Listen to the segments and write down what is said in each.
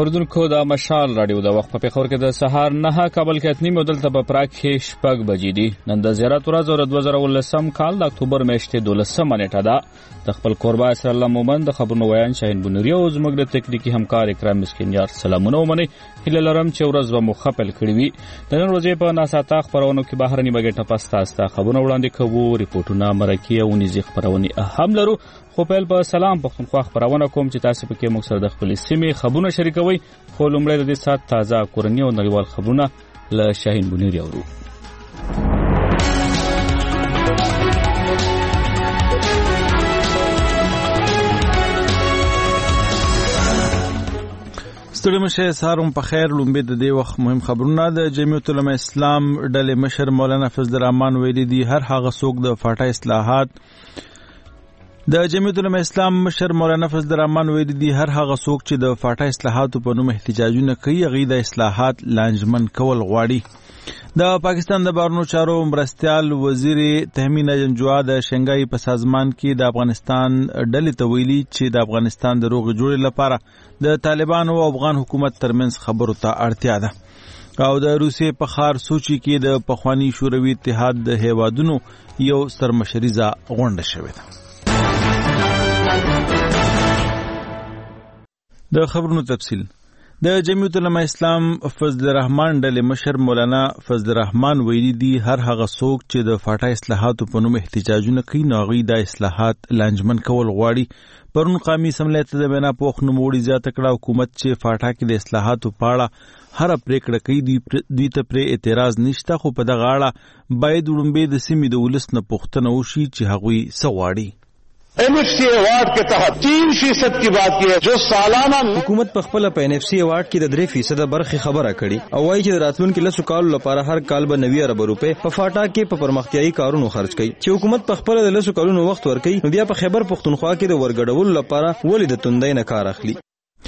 اوردونکو د مشال رادیو د وخت په پیښور کې د سهار 9 کابل کې اتنی مودل ته په پراګ کې شپږ بجې دي. نن د زیارت ورځ او 2019 کال د اکتوبر میاشتې 12 نیټه ده. د خپل قربا اسر الله مومن د خبرونو ویان شاهین بنوري او زموږ د تکنیکی همکار اکرام مسکینیار سلامونه ومني. هله لرم چې ورځ به مخفل کړی وي. د نن ورځې په ناساته خبرونو کې بهرنی بګټه پستا خبرونه وړاندې کوو، ریپورتونه مرکه او نيزي خبرونه هم لرو. خو په په سلام پښتونخوا خبرونه کوم چې تاسو پکې موږ سره د خپل سیمې خبرونه شریکوي. خو لومړی د دې سات تازه کورنی او نړیوال خبرونه له شاهین بنوري اورو. ستړي مشه سهارم په خیر. لومبه د دې وخت مهم خبرونه د جمعیت العلماء اسلام ډلې مشر مولانا فضل الرحمن ویلي دي هر هغه څوک د فاټا اصلاحات د جمعیت العلماء اسلام مشر مولانا فضل الرحمن ویلي دي هر هغه څوک چې د فاټا اصلاحاتو په نوم احتجاجونه کوي هغه د اصلاحات لانجمن کول غواړي. د پاکستان د بهرنیو چارو مرستیال وزیر تهمین جنجوا د شنګای په سازمان کې د افغانستان ډلې ته ویلي چې د افغانستان د روغ جوړې لپاره د طالبانو او افغان حکومت ترمنځ خبرو ته اړتیا ده. او د روسیې په ښار سوچي کې د پخوانی شوروي اتحاد د هیوادونو یو سرمشریزه غونډه شوې ده. د خبرونو تفصیل. د جمعیت العلماء اسلام فضل الرحمن ډلې مشر مولانا فضل الرحمن ویلي دي هر هغه څوک چې د فاټا اصلاحاتو په نوم احتجاجونه کوي نو هغوی د اصلاحات لانجمن کول غواړي. پرون قومي اسمبلۍ ته د بنا په وخت نوموړي زیاته کړه حکومت چې فاټا کې د اصلاحاتو په اړه هر پریکړه کوي دوی ته پرې اعتراض نشته، خو په دغه اړه باید وړاندې د سیمې د ولس نه پوښتنه وشي چې هغوی څه غواړي. NFC ایوارڈ کے تحت 3% کی بات کی ہے جو سالانہ حکومت په خپل په NFC ایوارڈ کې د 3% برخه خبره کړي او وايي چې راتلونکو لسو کالو لپاره هر کال به 90 ارب روپے په فاټا کې په پرمختیايي کارونو خرج کړي. چې حکومت په خپل د لسو کالونو وخت ورکړي نو بیا په خیبر پښتونخوا کې د ورګډولو لپاره ولې د توندۍ نه کار اخلي.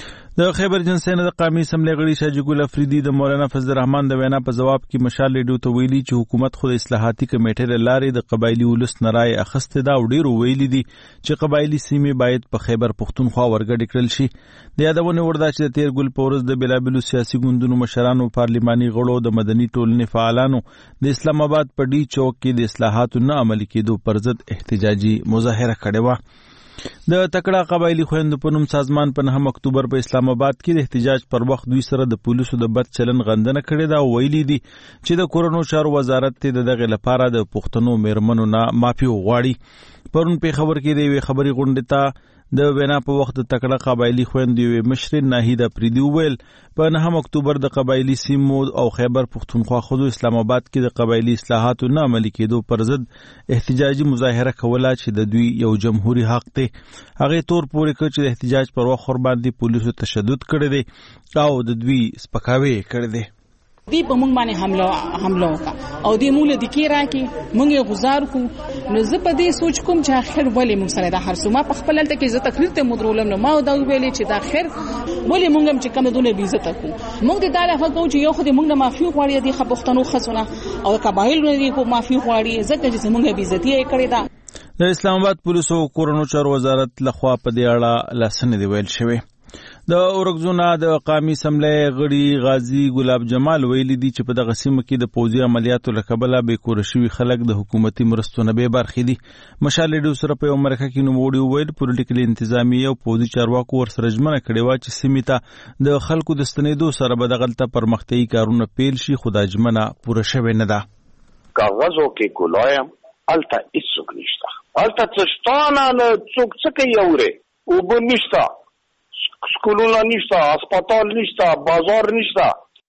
د خیبر جنسین د قومي اسمبلی غړي شاه جګل افریدي د مولانا فضل الرحمن د وینا په جواب کې مشال ریډیو ته ویلي چې حکومت خود اصلاحاتي کمیټې له لارې د قبایلی ولس نه رای اخیسته دا او ډیرو ویلي دي چې قبایلی سیمې باید په خیبر پښتونخوا ورګډ کړل شي. د یادونه وردا چې د تیر ګل پورز د بلابلو سیاسي ګوندونو مشرانو، پارلماني غړو، د مدني ټولنې فعالانو د اسلام آباد په ډی چوک کې د اصلاحاتو نه عملي کېدو پر ضد احتجاجي مظاهره کړې وه. د تکړه قبایلی خويندو په نوم سازمان په 9 اکتوبر په اسلام آباد کې د احتجاج پر وخت دوی سره د پولیسو د بد چلن غندنه کړې ده او ویلي دي چې د کورونو چارو وزارت ته دغه لپاره د پښتنو میرمنو نه معافي وغواړي. پرون په خبر کې د وی خبري غونډه ته د وینا په وخت د تکړه قبایلی خويندو مشر ناهید افریدي ویل په 9 اکتوبر د قبایلی سیمو او خیبر پښتونخوا خود اسلام آباد کې د قبایلی اصلاحاتو نه عملي کېدو پر ضد احتجاجي مظاهره کوله چې د دوی یو جمهوریت حق دی. هغه تور پورې کړ چې د احتجاج پر وخت ور باندې پولیسو تشدد کړی دی او د دوی سپکاوی کړی دی. دی په موږ باندې حمله وکړه او دی موږ د کی راکې موږ گزار کو نو زه په دې سوچ کوم چې اخر ولې موږ سره د هرڅومره په خپل لته کې زه تقریر ته مدرولم نو ما دا ویلې چې د اخر ولې موږ هم چې کوم دونه بیزت کو موږ د داله هغه چې یو خو موږ معافي غواړي دي خپختنو خصونه او قبایل نه کو معافي غواړي ځکه چې موږ بیزتی یې کړې ده. د اسلام آباد پولیسو کورونو چارو وزارت لخوا په دې اړه لاسنه دی ویل شوی. د اورګزونا د قومي اسمبلی غړي غازی ګلاب جمال ویلي دي چې په دغه سیمه کې د پوځي عملیاتو له کبله بې کوره شوي خلک د حکومتي مرستو نه بې برخې دي. مشال ریډیو سره په یو مرکه کې نوموړي وویل پولیټیکل انتظامیه او پوځي چارواکو ورسره ژمنه کړې وه چې سیمې ته د خلکو د ستنېدو سره به دغلته پرمختیایي کارونه پیل شي، خو دا ژمنه پوره شوې نه ده. کاغذو کې ګلایم الته هیڅوک نشته، الته څشتانه نه څوک څه کوي اورې اوبه نشته، سکولونه نشته، هسپتال نشته، بازار نشته.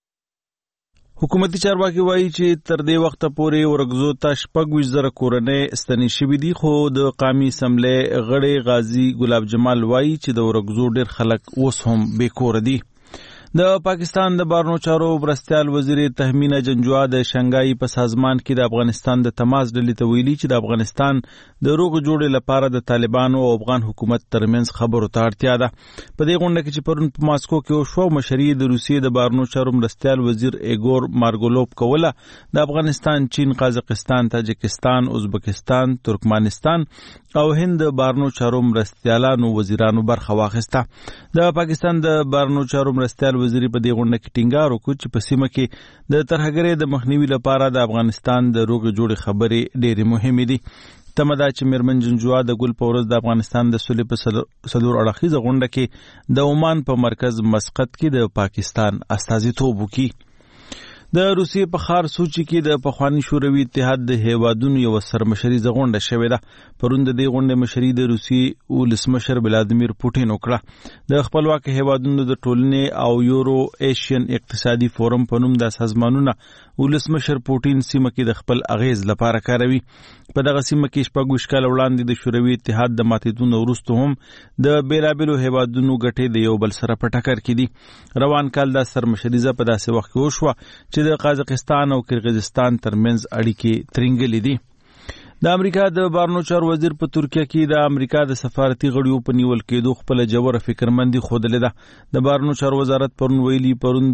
حکومتي چارواکي وایي چې تر دې وخته پورې ورګزو ته 26,000 کورنۍ ستنې شوي دي، خو د قومي اسمبلی غړی غازی ګلاب جمال وایي چې د ورګزو ډېر خلک اوس هم بې کوره دي. د پاکستان د بهرنیو چارو مرستیال وزیر تهمین جنجوا د شنګای په سازمان کې د افغانستان د تماس ډلې ته ویلي چې د افغانستان د روغ جوړې لپاره د طالبانو او افغان حکومت ترمنځ خبرو ته اړتیا ده. په دې غونډه کې چې پرون په ماسکو کې وشوه مشري د روسیې د بهرنیو چارو مرستیال وزیر ایګور مارګولوف کوله د افغانستان، چین، قازقستان، تاجکستان، ازبکستان، ترکمنستان او هند بارنو چارو مرستیالانو وزیرانو برخه واخیسته. د پاکستان د بارنو چارو مرستیال وزیر په دې غونډه کې ټینګار وکړ چې په سیمه کې د ترهګرۍ د مخنیوي لپاره د افغانستان د روغې جوړې خبرې ډېرې مهمې دي. تمه ده چې میرمن جنجوا د ګل په ورځ د افغانستان د سولې په څلور اړخیزه غونډه کې د عمان په مرکز مسقط کې د پاکستان استازیتوب وکړي. د روسیې په ښار سوچي کې د پخواني شوروي اتحاد د هیوادونو یو سرمشریزه غونډه شوې ده. پرون د دې غونډې مشري د روسیې ولسمشر ولادیمیر پوټین وکړه. د خپلواک هیوادونو د ټولنې او یورو ایشین اقتصادي فورم په نوم د سازمانونه ولسمشر پوټین سیمه کې د خپل اغیز لپاره کاروي. په دغه سیمه کې 26 کال وړاندې د شوروي اتحاد د ماتېدو وروسته هم د بیلابیلو هیوادونو ګټې د یو بل سره په ټکر کې دي. روان کال د سرمشریزه په داسې وخت کې وشوه چې د قازقستان او کرغیزستان ترمنځ اړیکې ترنګلې دي. د امریکا د بارنو چارو وزیر په ترکیه کې د امریکا د سفارتي غړیو په نیول کېدو خپل جوړه فکرمندي خوده ده. د بارنو چارو وزارت پرون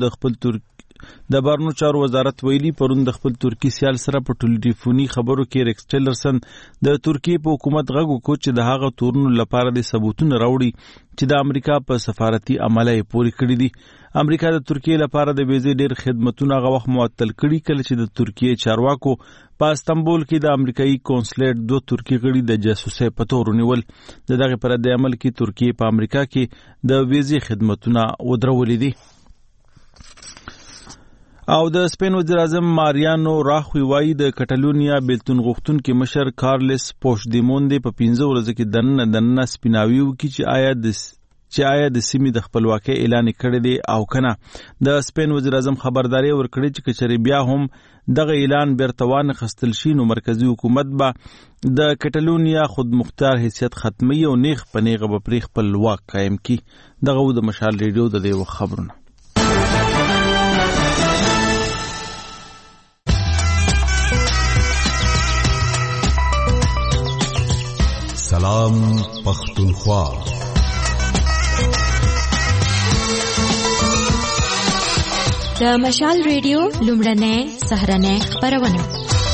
د خپل ترکی سیال سره په ټلیفوني خبرو کې ریکس ټیلرسن د ترکیه په حکومت غږ وکړ چې د هغه تورنو لپاره د ثبوتونه راوړي چې د امریکا په سفارتي عمله یې پوری کړی دي. امریکا د ترکیه لپاره د ویزې ډېر خدمتونه هغه وخت معطل کړي کله چې د ترکیه چارواکو په استنبول کې د امریکایي کونسلیټ 2 ترکی غړي د جاسوسۍ په تور ونیول. د دغه پر د عمل کې ترکیه په امریکا کې د ویزې خدمتونه ودرولې دي. او د سپین وزیر اعظم ماریانو راخوی وایي د کټالونیا بیلتون غوښتونکي مشر کارلس پوشدیموندې په 15 ورځو کې دننه سپیناوي وکړي چې آیا د سیمې د خپلواکۍ اعلان کړی دی او کنه. د سپین وزیر اعظم خبرداري ورکړي چې کچري بیا هم دغه اعلان بیرته وانخیستل شي نو مرکزی حکومت به د کټالونیا خودمختار حیثیت ختمي او نیغ په نیغه به پرې خپل واک قایم کړي. دغه د مشال ریډیو د دې خبرونه. سلام پختونخوا. د مشال ریډیو لومړنۍ سهرنۍ خبرونه.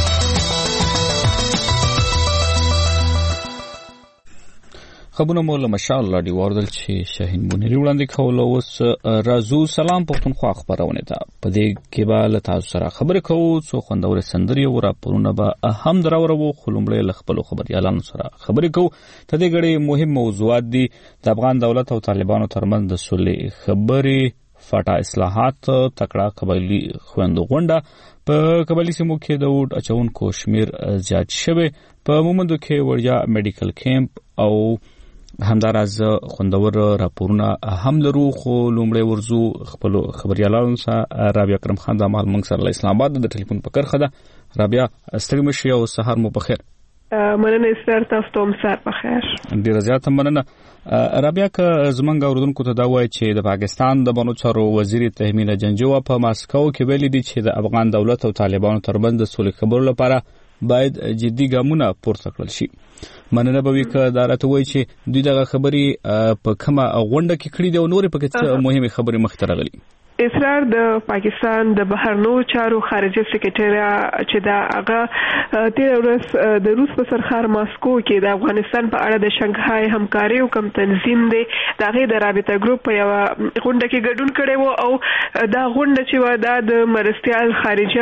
خبرونه مو له مشال راډیو واردل چې شاهین بونری وړاندې کوله. اوس راځو سلام پختونخوا خبرونه ته. په دې کې به له تاسو سره خبرې کوو څو خوندور سندري او راپورونه به هم دراوړو. خو لومړی له خپلو خبريالانو سره خبرې کوو. ته دې غړي مهم موضوعات دي د افغان دولت او طالبانو ترمنځ د سولې خبرې، فاټا اصلاحات، تکړه قبایلی خويندو غونډه، په قبایلی سیمو کې د وډ اچونکو شمیر زیات شوی، په مومندو کې وړیا میډیکل کیمپ او همداراز خوندور راپورونه هم لرو. خو لومړی ورزو خپل خبريالانو سره رابعه کرم خان د مال منګ سره اسلام آباد د ټلیفون په کرخه ده. رابعه ستړي مشي او سحر مو په خیر. مننه ستاسو ته هم سحر په خیر. ډیر زیات مننه. رابعه که زمونږ اوردونکو ته دا وایي چې د پاکستان د بانو چارو وزیر تهمیل جنجوا په ماسکو کې ویلي دي چې د افغان دولت او طالبانو ترمنځ د سولې خبرو لپاره باید جدي ګامونه پورته کړل شي. مننه به وي که دا راته وایي چې دوی دغه خبرې په کومه غونډه کې کړي دي او نورې پکې څه مهمې خبرې مخته راغلي. اصرار د پاکستان د بهرنیو چارو خارجه سکرټری چې دا هغه تیر ورځ د روس په سرخار ماسکو کې د افغانستان په اړه د شنګهای همکاري او کم تنظیم دی دغه د رابطه ګروپ په یو غونډه کې ګډون کړي وو او دا غونډه چې و دا د مرستيال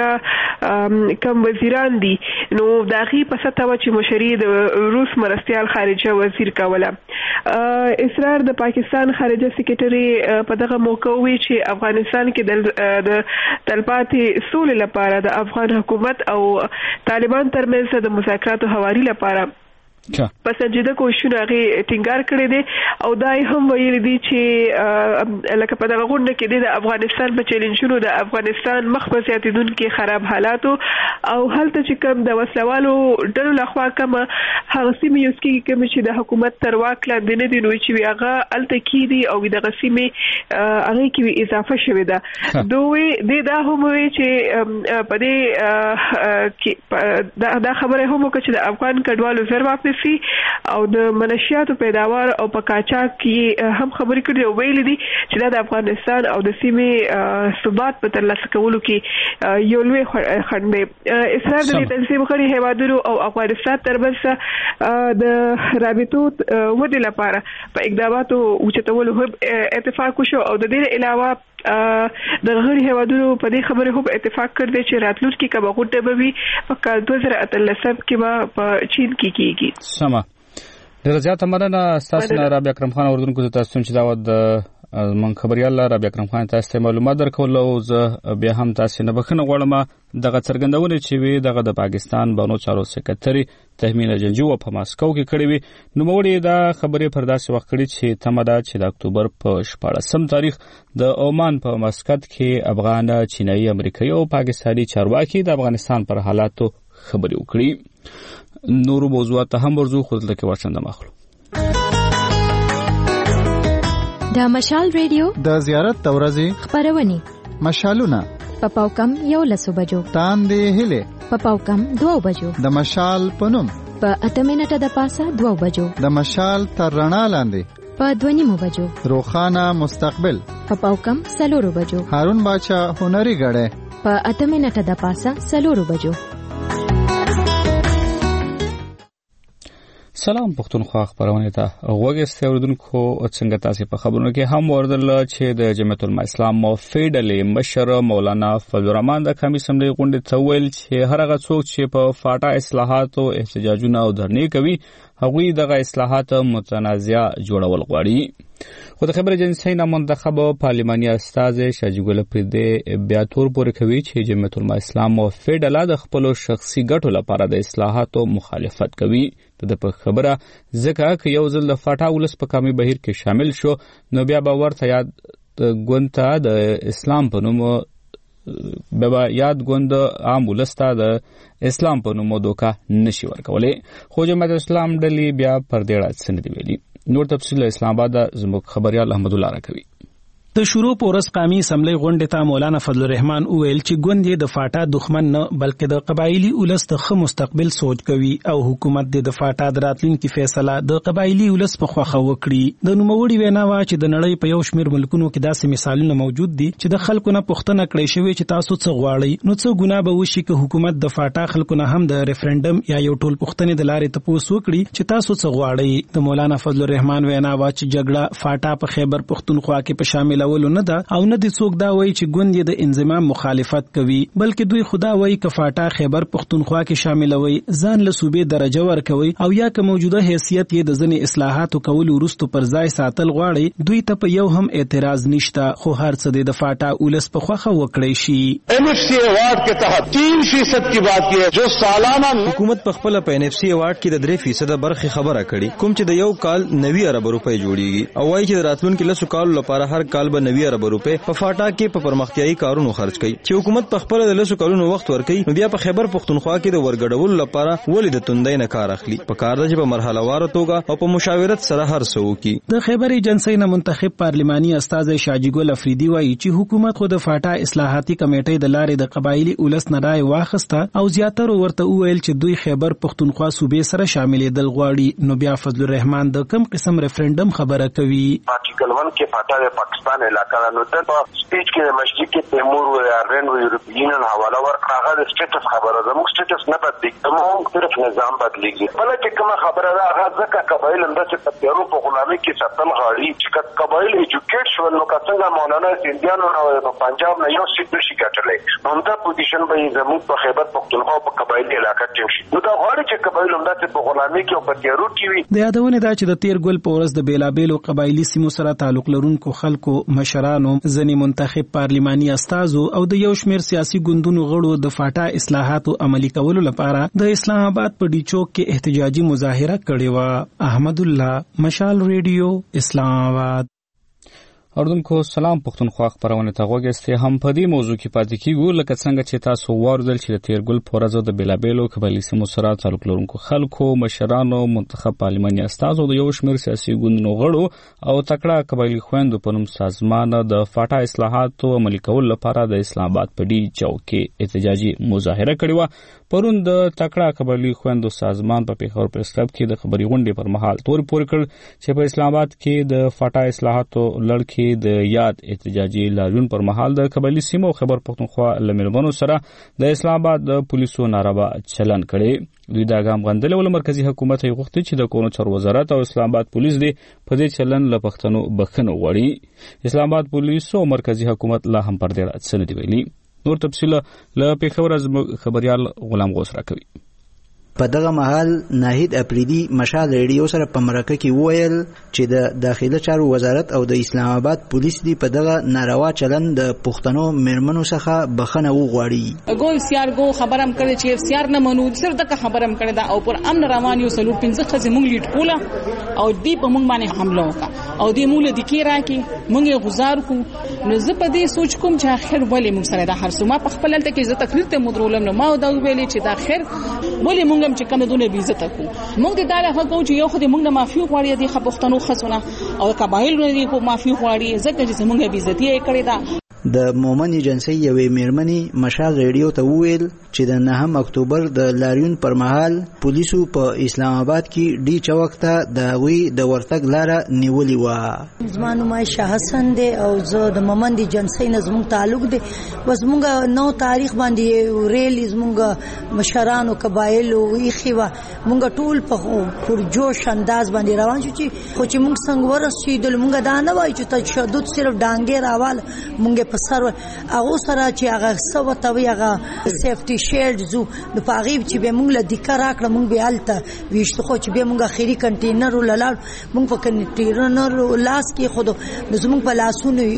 خارجه کم وزیران دي نو دغه په ستاوه چې مشري د روس مرستيال خارجه وزیر کوله. اصرار د پاکستان خارجه سکرټری په دغه موقع وی چې افغانستان کې د تلپاتې سولې لپاره د افغان حکومت او طالبان ترمنځ د مذاکراتو هواري لپاره په سنجیده کوششونه غي ټینګار کړی دي او دای هم ویل دي چې لکه په دغه غونډه کې د افغانستان په چیلنجونو د افغانستان مخ په زیاتیدونکو خراب حالاتو او هلته چې کوم د وسلوالو ډلو لخوا کوم هغه سیمې یوز کیږي کوم چې د حکومت تر واک لاندې نه دي نو چې هغه الته کې دي او د غسیمې هغه کې اضافه شوې ده. دوی دا هم وی چې په دې دا خبره هم وکړه چې د افغان کډوالو زر واپس سي او د منشیاتو پیداوار او په قاچاق کې هم خبرې کړې او ویل دي چې دا د افغانستان او د سیمې ثبات په ترلاسه کولو کې یو لوی خنډ دی. اصرار د تنظیم غړي هیوادونو او افغانستان ترمنځ د رابطو ودې لپاره په اقداماتو اوچتولو اتفاق وشو او د دې علاوه د غړي هیوادونو په دې خبره هم اتفاق کړی چې راتلونکي کبه غوټه به وي په کال 2013 کې به په چین کې کیږي. سما ډیر زیاته مننه تاسو نه رابعه اکرم خان اردن کو تاسو چې دا د من خبريال رابعه اکرم خان تاسو معلومات درکول او زه بیا هم تاسو نه بخنه غواړم دغه څرګندونه چې وی دغه د پاکستان بانو چارو سکرټري تهمینه جنجو په ماسکو کې کړې وي. نو موږ دا خبرې پر داسې وخت کړې چې تمدا چې د اکتوبر په 14 تاریخ د عمان په مسقط کې افغان، چینایي، امریکایي او پاکستاني چارواکي د افغانستان پر حالاتو خبرې وکړي. نورو موضوعات هم ورزو خود لکه ورشنده مخلو د مشال ریډیو د زیارت تورزی خبرونه مشالونه په پاوکم 11 بجو تاندې هله په پاوکم 2 بجو د مشال پنوم په 8 منټه د پاسه 2 بجو د مشال تر رڼا لاندې په 2 بجو روخانه مستقبل په پاوکم 4 بجو هارون باچا هنري غړې په 8 منټه د پاسه 4 بجو. سلام پښتونخوا خبرونه ته وګورئ اوردونکو څنګه تاسو په خبرونو کې هم وردل چې د جمعیت الاسلام فیډل مشر مولانا فضل الرحمن د قومي اسمبلی غونډې ته ویل چې هر هغه څوک چې په فاټا اصلاحات او احتجاجونه او دهرنې کوي هغوی دغه اصلاحات متنازع جوړول غواړي. خو د خبر ایجنسی نه منتخب پارلماني استاد شاجي ګل پردې بیا تور پورې کوي چې جمعیت الاسلام فیډل د خپل شخصي ګټو لپاره د اصلاحاتو مخالفت کوي. د په خبره ځکه چې یو ځل د فاټا ولس په قومي بهیر کې شامل شو نو بیا به ورته یاد ګوند د اسلام په نوم به یاد ګوند عام ولسته د اسلام په نوم دوکا نشي ورکولای. خو جماعت اسلام ډلې بیا پر دې راځي سندې ویلي. نور تفصیل اسلام آباد زموږ خبريال احمد الله راکوي. د شروع پورس قومي اسمبلی غونډې ته مولانا فضل الرحمن وویل چې ګوند یې د فاټا دښمن نه بلکې د قبایلی ولس د ښه مستقبل سوچ کوي او حکومت د فاټا د راتلونکي فیصله د قبایلی ولس په خوښه وکړي. د نوموړي وینا وا چې د نړۍ په یو شمېر ملکونو کې داسې مثالونه موجود دي چې د خلکو نه پوښتنه کړې شوې چې تاسو څه غواړئ نو څه ګناه به وشي که حکومت د فاټا خلکو نه هم د ریفرندم یا یو ټول پوښتنې د لارې تپوس وکړي چې تاسو څه غواړئ. د مولانا فضل الرحمن وینا وا چې جګړه فاټا په خیبر پښتونخوا کې په شاملولو نه ده او نه دي څوک دا وایي چې ګوند یې د انضمام مخالفت کوي بلکې دوی خدا وایي که فاټا خیبر پښتونخوا کې شاملوي ځان له صوبې درجه ورکوي او یا که موجوده حیثیت یې د ځینې اصلاحاتو کولو وروسته پر ځای ساتل غواړي دوی ته په یو هم اعتراض نشته خو هر څه د فاټا ولس په خوښه وکړي شي. NFC ایوارډ کې تحت 3% کی بات کی جو سالانہ حکومت په خپل په NFC ایوارډ کې د 3% برخه خبره کړي کوم چې د یو کال 90 ارب روپۍ جوړیږي او وايي چې د راتلونکي لسو کال لپاره هر کال به 90 ارب روپۍ په فاټا کې په پرمختیايي کارونو خرج کړي. چې حکومت په خپل د لسو کلونو وخت ورکړي نو بیا په خیبر پښتونخوا کې د ورګډولو لپاره ولې د توندۍ نه کار اخلي په کار د په مرحله وار توګه او په مشاورت سره هر څه وکړي. د خیبر ایجنسی نه منتخب پارلماني استاد شاجي ګل افریدي وایي چې حکومت خو د فاټا اصلاحاتي کمیټې د لارې د قبایلی ولس نه رای واخسته او زیاتره ورته وویل چې دوی خیبر پښتونخوا صوبې سره شاملېدل غواړي. نو بیا فضل الرحمن د کم قسم ریفرندم خبره کوي. آرټیکل 1 کې فاټا د پاکستان علاقہ نو د سپیچ کې د مسجد کې تیمور او ارن او یورپین حواله ورکړه هغه د سټیټس خبره ده. موږ سټیټس نه بدلیږي موږ طرف نظام بدلیږي. بل چې کومه خبره ده هغه ځکه قبایل هم د تیارو په غلامي کې ساتل غواړي چې قبایل ایجوکیټ شول نو څنګه مولانا سیندیانو نو په پنجاب نه یو سیټ نشي ګټلای نو دا پوزیشن به زموږ په خیبر پښتونخوا په قبایلی علاقه کې شي. نو دا غواړي چې قبایل هم د په غلامي کې او په تیارو کې وي. د یادونه دا چې د تیر ګل په ورځ د بیلابېلو قبایلی سیمو سره تعلق لرونکو خلکو مشرانو ځنې منتخب پارلماني استازو او د یو شمېر سیاسي ګوندونو غړو د فاټا اصلاحاتو عملي کولو لپاره د اسلام آباد په ډي چوک کې احتجاجي مظاهره کړې و. احمد الله، مشال ریډیو، اسلام آباد. اردوونکو سلام پښتونخوا خبرونه ته غوږی هم په دې موضوع کې پاتې کیږو لکه څنګه چې تاسو واردل چې د تیرګل پورزو د بلابلو قبایلی سیمو سره تعلق لرونکو خلکو مشرانو منتخب پارلماني استازو د یو شمېر سیاسي ګوندونو غړو او تکړه قبایلی خويندو په نوم سازمان د فاټا اصلاحاتو عملي کول لپاره د اسلام آباد په ډي چوکي احتجاجي مظاهره کړې و. پرون د تکړه قبایلی خويندو سازمان په پیښور پریس کلب کې د خبري غونډې پر مهال تور پور کړ چې په اسلام آباد کې د فاټا اصلاحاتو لړ د یاد احتجاجي لاریون پر مهال د قبایلی سیمو خبر پښتونخوا لمرمنو سره د اسلام آباد د پولیسو ناروا چلن کړي. دوی دا ګام غندل ول مرکزی حکومت یې غوښتي چې د کورونو چارو وزارت او اسلام آباد پولیس دې په دې چلن له پښتنو بخښنه وغواړي. اسلام آباد پولیس او مرکزی حکومت لا هم پر دې څه نه دی ویلي. نور تفصیل له پیښور از خبريال غلام غوث راکوي. په دغه محل ناهید اپریدي مشال ریډیو سره په مرکه کې وویل چې د داخله چارو وزارت او د اسلام آباد پولیس دی په دغه ناروا چلن د پښتنو میرمنو څخه بخښنه وغواړي. ګو سیار ګو خبرم کړی چې سیار نه منو سر دغه خبرم کړی دا او پر امن روان یو سلور 15 خزه مونږ لیټ کوله او دی په مونږ باندې حمله وکړه او دی مونږ د کی راکې مونږ غزار کو نو زه په دې سوچ کوم چې اخر ولې مونږ سره د هر سوما په خپل ته کې زه تقریر ته مدرولم نو ما دا ویلې چې دا اخر ولې مونږ چې کوم دونه بیزت کو مونږ د داله حق او چې یو خو د مونږ معافي غواړي د خپختانو خزونه او قبایل لري کو معافي غواړي ځکه چې مونږه بیزتی یې کړی دا. د مومن ایجنسی یوې میرمنې مشال ریډیو ته وویل چې د 9 اکتوبر د لاریون پر مهال پولیسو په اسلام آباد کې ډي چوک ته د غوي د ورتګ لاره نیولې و. زمانو ما شاه حسن دی او زه د مومن ایجنسی نظم تعلق دی بس مونږه نو تاریخ باندې ریل زمونږه مشرانو قبایل وی خو مونږه ټول په پرجوش انداز باندې روان شو چې خو چې مونږ څنګه ورسېدل مونږه دا نه وای چې تشدد صرف ډانګې راوال مونږه په سر هغه سره چې هغه سو ته وی هغه سیفټي شیلډ زو د پاغیب چې به مونږ له دکر راکړه مونږ به الته ویشت خو چې به مونږ اخیری کنټینر وللاړ مونږ په کنټینر لاس کې خود د زمونږ په لاسونو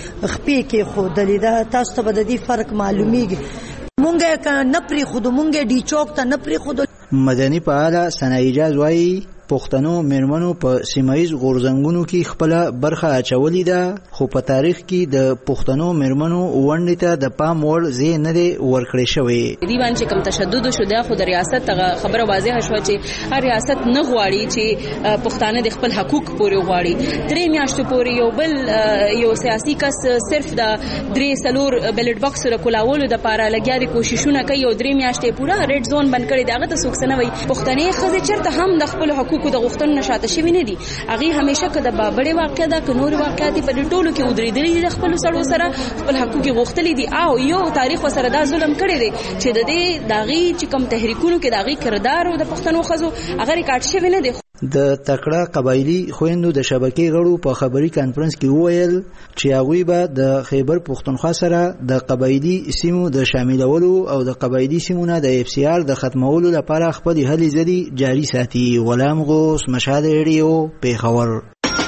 خپې کې خود لیدا تاسو ته د دې فرق معلومیږي مونږه نه پری خود مونږه ډي چوک ته نه پری خود. مدني فعال سنایجاز وایي پښتنو میرمنو په سیمایز غورځنګونو کې خپل برخه اچولې ده خو په تاریخ کې د پښتنو میرمنو ونډې ته د پام وړ ځای نه دی ورکړی شوی. دی باندې کوم تشدد شو د خو د ریاست خبره واضحه شو چې هر ریاست نه غواړي چې پښتانه د خپل حقوق پورې غواړي. درې میاشتې پورې یو بل یو سیاسي کس صرف د درې سلور بیلټ باکس سره کولاولو د پاره لګیا دي کوششونه کوي او درې میاشتې پورا ریډ زون بند کړي داغه ته څوک نه وي. پښتنې خزه چرته هم د خپل حقوق د غوښتنو نشاته شوی نه دي. هغه همیشه کده بابړې واقعیا ده ک نور واقعیت په ټولو کې ودرېدلې دي خپل سړو سره خپل حقوق غوښتلې دي او یو تاریخ سره دا ظلم کړی دی چې د دې داغي چې کم تحریکونو کې داغي کردار او د پښتنو خزو هغه ریکارډ شوی نه دی. د تکړه قبایلی خويندو د شبکې غړو په خبري کانفرنس کې وویل چې هغوی به د خیبر پښتونخوا سره د قبایلی سیمو د شاملولو او د قبایلی سیمونو د اف سی آر د ختمولو لپاره خپل هلې ځلې جاري ساتي. غلام غوث مشال ریډیو پیښور.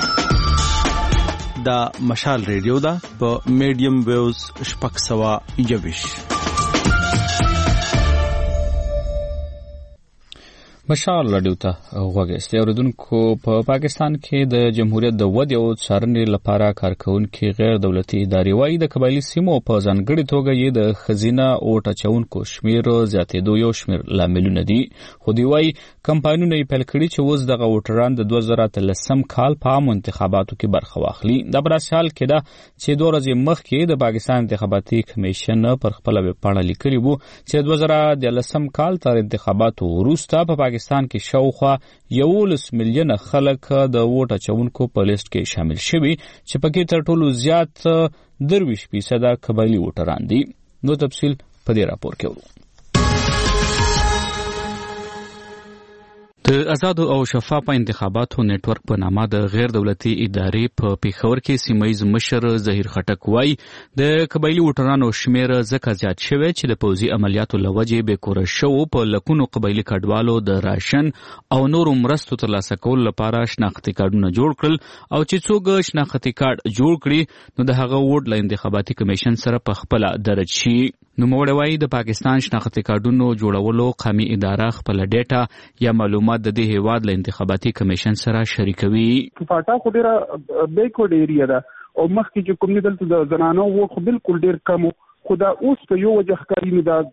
دا مشال ریډیو دا په میډیم ویوز شپږ سوه یویش. مشال رادیو ته غوږی اوریدونکو په پاکستان کې د جمهوریت د ودې او څارنې لپاره کارکونکي غیر دولتي ادارې وايي د قبایلی سیمو په ځانګړي توګه یې د خزینه او ټاچونکو شمیر زیاتېدو یو شمیر لاملونه دي. خو دی وايي کمپاینونه یې پیل کړي چې اوس دغه ووټران د 2013 کال په عامو انتخاباتو کې برخه واخلي. دا په داسې حال کې ده چې 2 ورځې مخکې د پاکستان انتخاباتي کمیشن پر خپله ویبپاڼه لیکلي وو چې 2013 کال تر انتخاباتو وروسته په پاکستان کې شاوخوا 11 میلیونه خلک د ووټ اچونکو په لیست کې شامل شوي چې پکې تر ټولو زیات 23% قبایلی ووټران دي. نو تفصیل په دې راپور کې ورو. د آزاد او شفاف انتخاباتو نتورک په نامه د غیر دولتي ادارې په پیښور کې سیمایز مشر ظهیر خټک وایي د قبایلی ووټرانو شمیر ځکه زیات شوی چې د پوځي عملیاتو له وجې بېکوره شوو په لکونو قبایلی کډوالو د راشن او نورو مرستو ترلاسه کولو لپاره شناختي کارډونه جوړ کړل او چې څوک شناختي کارډ جوړ کړي نو د هغه ووټ له انتخاباتي کمیشن سره په خپله درج شي. نوموړی وایي د پاکستان شناختي کارډونو جوړولو قومي اداره خپله ډیټا یا معلومات د دې هیواد له انتخاباتي کمیشن سره شریکوي. فاټا خو ډیره بیکورډ ایریا ده او مخکې چې کوم دلته د زنانو وو بالکل ډیر کم، خو دا اوس په یو وجه ښکاري نو دا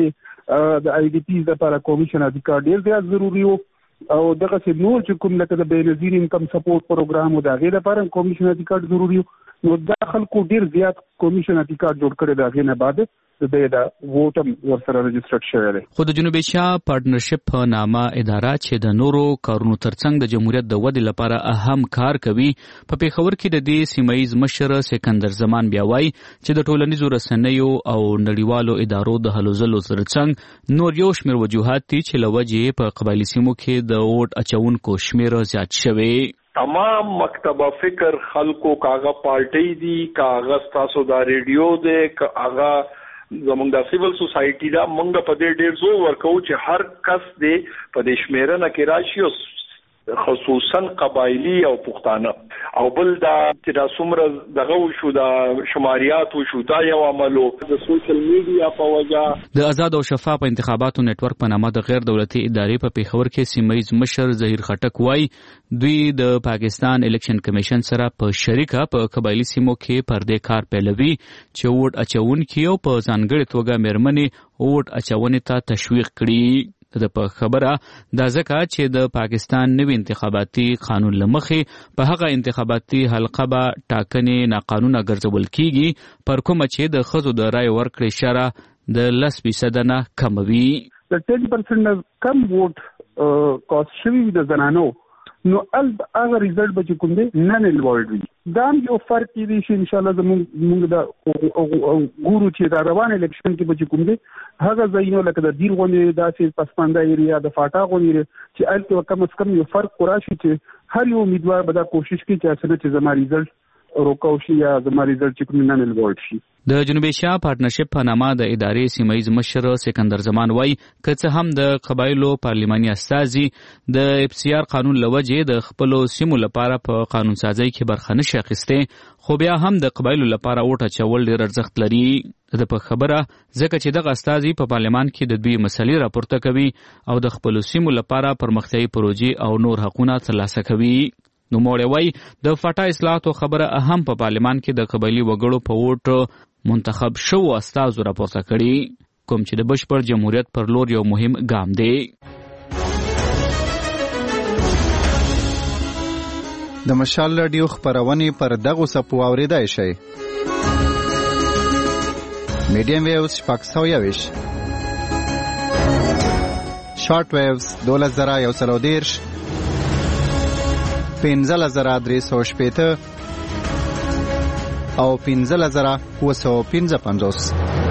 چې د آی ډي پی لپاره کمیشن ادکار ډیر زیات ضروري وو او دغه څه نور چې کوم لکه د بینظیر انکم سپورټ پروګرام او د هغې لپاره کمیشن ادکار ضروري وو. نو دا خلکو ډیر زیات کمیشن ادکار جوړ کړی د هغې نه بعد د ووټ ورسره رجسټرډ شوی دی. خو د جنوب ایشیا پارټنرشپ په نامه اداره چې د نورو کارونو ترڅنګ د جمهوریت د ودې لپاره اهم کار کوي، په پیښور کې د دې سیمه ییز مشر سکندر زمان بیا وایي چې د ټولنیزو رسنیو او نړیوالو ادارو د هلو ځلو ترڅنګ نور یو شمېر وجوهات دي چې له وجې په قبایلي سیمو کې د ووټ اچونکو شمېر زیات شوی. تمام مکتبه فکر خلکو کاغه پارټي دي، کاغه تاسو دا ریډیو دی، کاغه زمونږ د سیول سوسایټي دا مونږ په دې ډیر زور ورکو چې هر کس دې په دې شمیرنه کې راشي، او خصوصا قبایلی او پښتانه. او بل دا چې دا څومره دغه وشو د شماریات وشو دا یو عملو د سوشل میډیا په وجه. د آزاد او شفاف انتخاباتو نتورک په نامه د غیر دولتي ادارې په پیښور کې سیمه ییز مشر ظهیر خټک وایي دوی د پاکستان الیکشن کمیشن سره په شریکه په قبایلی سیمو کې پر دې کار پیلوي چې ووټ اچونکي او په ځانګړې توګه میرمنې ووټ اچونې ته تشویق کړي. د په خبره دا ځکه چې د پاکستان نوي انتخاباتي قانون لمخې په هغه انتخاباتي حلقه به ټاکنې ناقانونه ګرځول کیږي پر کومه چې د ښځو د رای ورکړې شرح د 10% نه کم وي. د 10% کم ووټ کاست شوي د زنانو نو هغه ریزلټ به چې کوم دی نن انوالډ وي. دا هم یو فرق کېدی شي انشاءالله زموږ د ګورو چې دا روان الیکشن کې به چې کوم دی هغه ځایونه لکه د دیر غونډې داسې پسمانده ایریا د فاټا غونډې چې هلته کم از کم یو فرق راشي چې هر یو امیدوار به دا کوشش کوي چې څنګه چې زما ریزلټ روکاو شي یا زما ریزلټ چې کوم نن انوالډ شي. د جنوب ایشیا پارټنرشپ په نامه د ادارې سیمه ییز مشر سکندر زمان وایي که څه هم د قبایلو پارلماني استازي د اف سی آر قانون له وجې د خپلو سیمو لپاره په قانون سازۍ کې برخه نشي اخیستې، خو بیا هم د قبایلو لپاره ووټ اچول ډېر ارزښت لري. د په خبره ځکه چې دغه استازي په پارلمان کې د دوی مسلې راپورته کوي او د خپلو سیمو لپاره پرمختیایي پروژې او نور حقونه ترلاسه کوي. نو موړی وایي د فاټا اصلاحاتو خبره اهم په پارلمان کې د قبایلي وګړو په ووټ منتخب شو استازو راپورته کړي، کوم چې د بشپړ جمهوریت پر لور یو مهم ګام دی. د مشال رادیو خپرونې پر دغو څپو اورېدای شئ. میډیم ویوز 621، شارټ ویوز 2130، 15350 او 15955.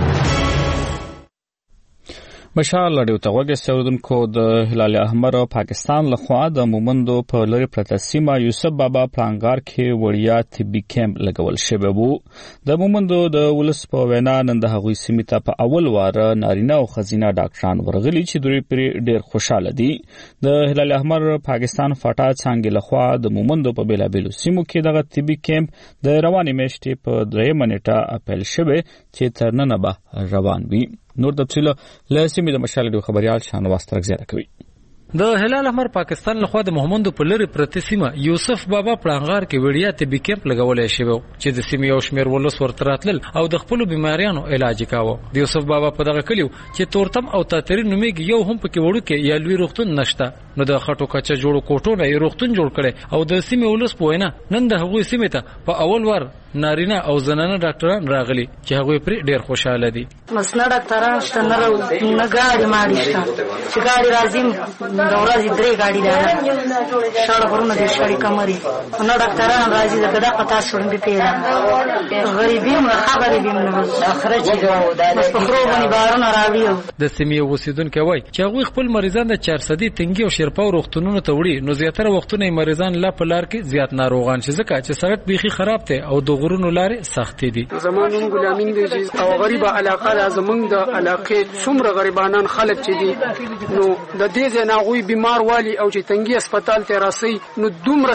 مشال رادیو ته وګورئ اوریدونکو. د هلال احمر پاکستان لخوا د مومندو په لری پرته سیمه یوسف بابا پلانګار کې وړیا طبي کیمپ لګول شوی وو. د مومندو د ولس په وینا نن د هغوی سیمې ته په اول وار نارینه او ښځینه ډاکټران ورغلي چې دوی پرې ډېر خوشاله دي. د هلال احمر پاکستان فاټا څانګې لخوا د مومندو په بیلابیلو سیمو کې دغه طبي کیمپ د روانې میاشتې په 3 نیټه اپیل شوی چې تر نن به روان وي. نور تفصیل له سیمې د مشال رادیو خبريال شانواز ترک زیاته کوي. د هلال احمر پاکستان لخوا د محمد په لری پرته سیمه یوسف بابا پلانغار کې وړیا طبي کیمپ لګولای شوی چې د سیمې یو شمیر ولس ورتراتل او د خپل بیماریانو علاج کاوه. د یوسف بابا په دغه کلیو چې تورتم او تاتری نومېږي یو هم پکې وړو کې یا لوی روغتون نشته، نو د خټو کچه جوړو کوټو نه روغتون جوړ کړي او د سیمې ولس په وینا نن د هغوی سیمې ته په اول وار نارینه او زنانه ډاکټران راغلي چې هغوی پرې ډېر خوشاله دي. مسنه ډاکټران شته نه ګاډي ماډي شته چې ګاډي راځي د ورځې 3 ګاډي ده شاړه ورونه دي شاړي کمري نو ډاکټران راځي دغه پتا شوندې پیدا غریبي نه خبرې دي نو اخرج د پخروبني بارونه راوي. د سیمې اوسیدونکو وایي چې هغوی خپل مریضان د 400 تنګي او شیرپاو روغتونونو ته وړي، نو زیاتره وختونه مریضان لا په لار کې زیات ناروغان شي ځکه چې سړک بیخي خراب دی او د غرونو لارې سختې دي. زمونږ غلامین دي او غریبه علاقه ده، زمونږ د علاقې څومره غریبانان خلک چې دي نو د دې ځای نه غوي بیمار والی او چې تنګي هسپتال ته راسي نو دومره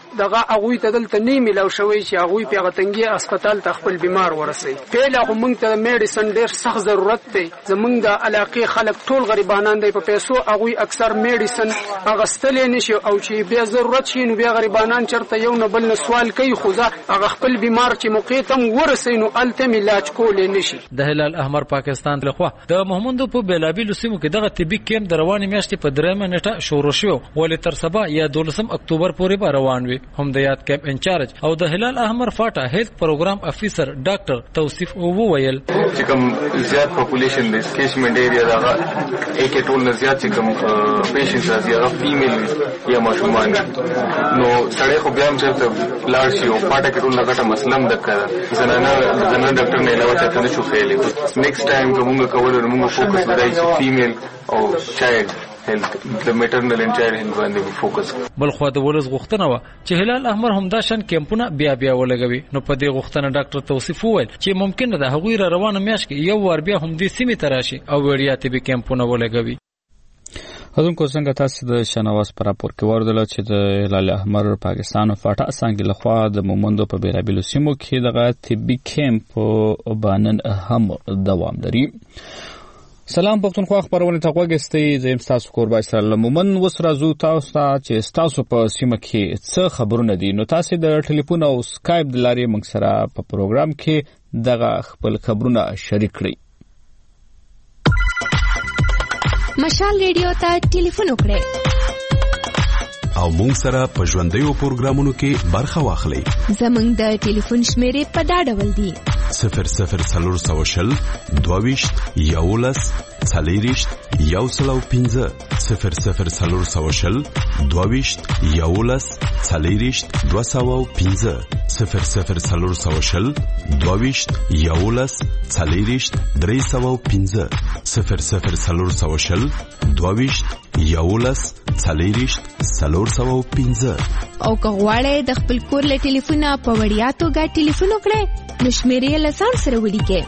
دغه هغوی ته دلته نه میلاو شوی چې هغوی په هغه تنګي هسپتال ته خپل بیمار ورسوي. پیله خو موږ ته میډیسن ډېر سخت ضرورت دی. زموږ د علاقې خلک ټول غریبانان دی، په پیسو هغوی اکثر میډیسن اخیستلی نشي او چې بیا ضرورت شي نو بیا غریبانان چېرته یو نه بل نه سوال کوي، خو زه هغه خپل بیمار چې موقع ته ورسوي نو هلته م علاج کولی نشي. د هلال احمر پاکستان لخوا د محمودو په بیلابیلو سیمو کې دغه طبي کیمپ د روانې میاشتې په 3 نیټه شروع شو، ولې تر سبا یا 12 اکتوبر پورې به روان وي. هم د یاد کیمپ انچارج او د هلال احمر فاټا هیلث پروګرام افیسر ډاکټر توصیف وویل چې کوم زیات پاپولیشن د کیچمنټ ایریا دا یک ټول نه زیات چې کوم پیشنټس راځي هغه فیمیل یا ماشومان، نو سړی خو بیا هم چېرته لاړ شي او فاټا کې ټول نه غټه مسله هم ده که زنانه ډاکټر نه علاوه چاته نه شو ښیلی. نیکسټ ټایم که مونږ کولی نو مونږ فوکس بدای چې فیمیل او چایلډ د میټرنل اینډ چایلډ هیلث باندې فوکس. بل خو د ولس غوښتنه وه چې هلال احمر هم دا شان کیمپونه بیا ولګوي، نو په دې غوښتنه ډاکټر توصیف وویل چې ممکن ده هغوی را روانه میاشت کې یو وار بیا هم دې سیمې ته راشي او وړیا طبي کیمپونه ولګوي. حضرت څنګه تاسو د شنواز پر راپور کې وردل چې د هلال احمر پاکستان فاټا څنګه لخوا د مومندو په بیلابیلو سیمو کې دغه طبي کیمپ بانن هم دوام لري. سلام پښتونخوا خبرونه ته غوښتي زم تاسو قربان سلام مومن وس راځو تاسو ته چې تاسو په سیمه کې څه خبرونه دي، نو تاسو د ټلیفون او سکایپ د لارې موږ سره په پروګرام کې دغه خپل خبرونه شریک کړئ. مشال ریډیو ته ټلیفون وکړئ او مونږ سره په ژوندیو پروګرامونو کې برخه واخلئ. زمونږ د ټلیفون شمیرې په دا ډول دي: 00420 22 11 40 105 00420 22 11 40 205 00420 22 11 40 305 00420 22 11 40 305. او که غواړئ د خپل کور له ټلیفونه په وړیا توګه ټلیفون وکړئ نو شمیرې له ځان سره ولیکئ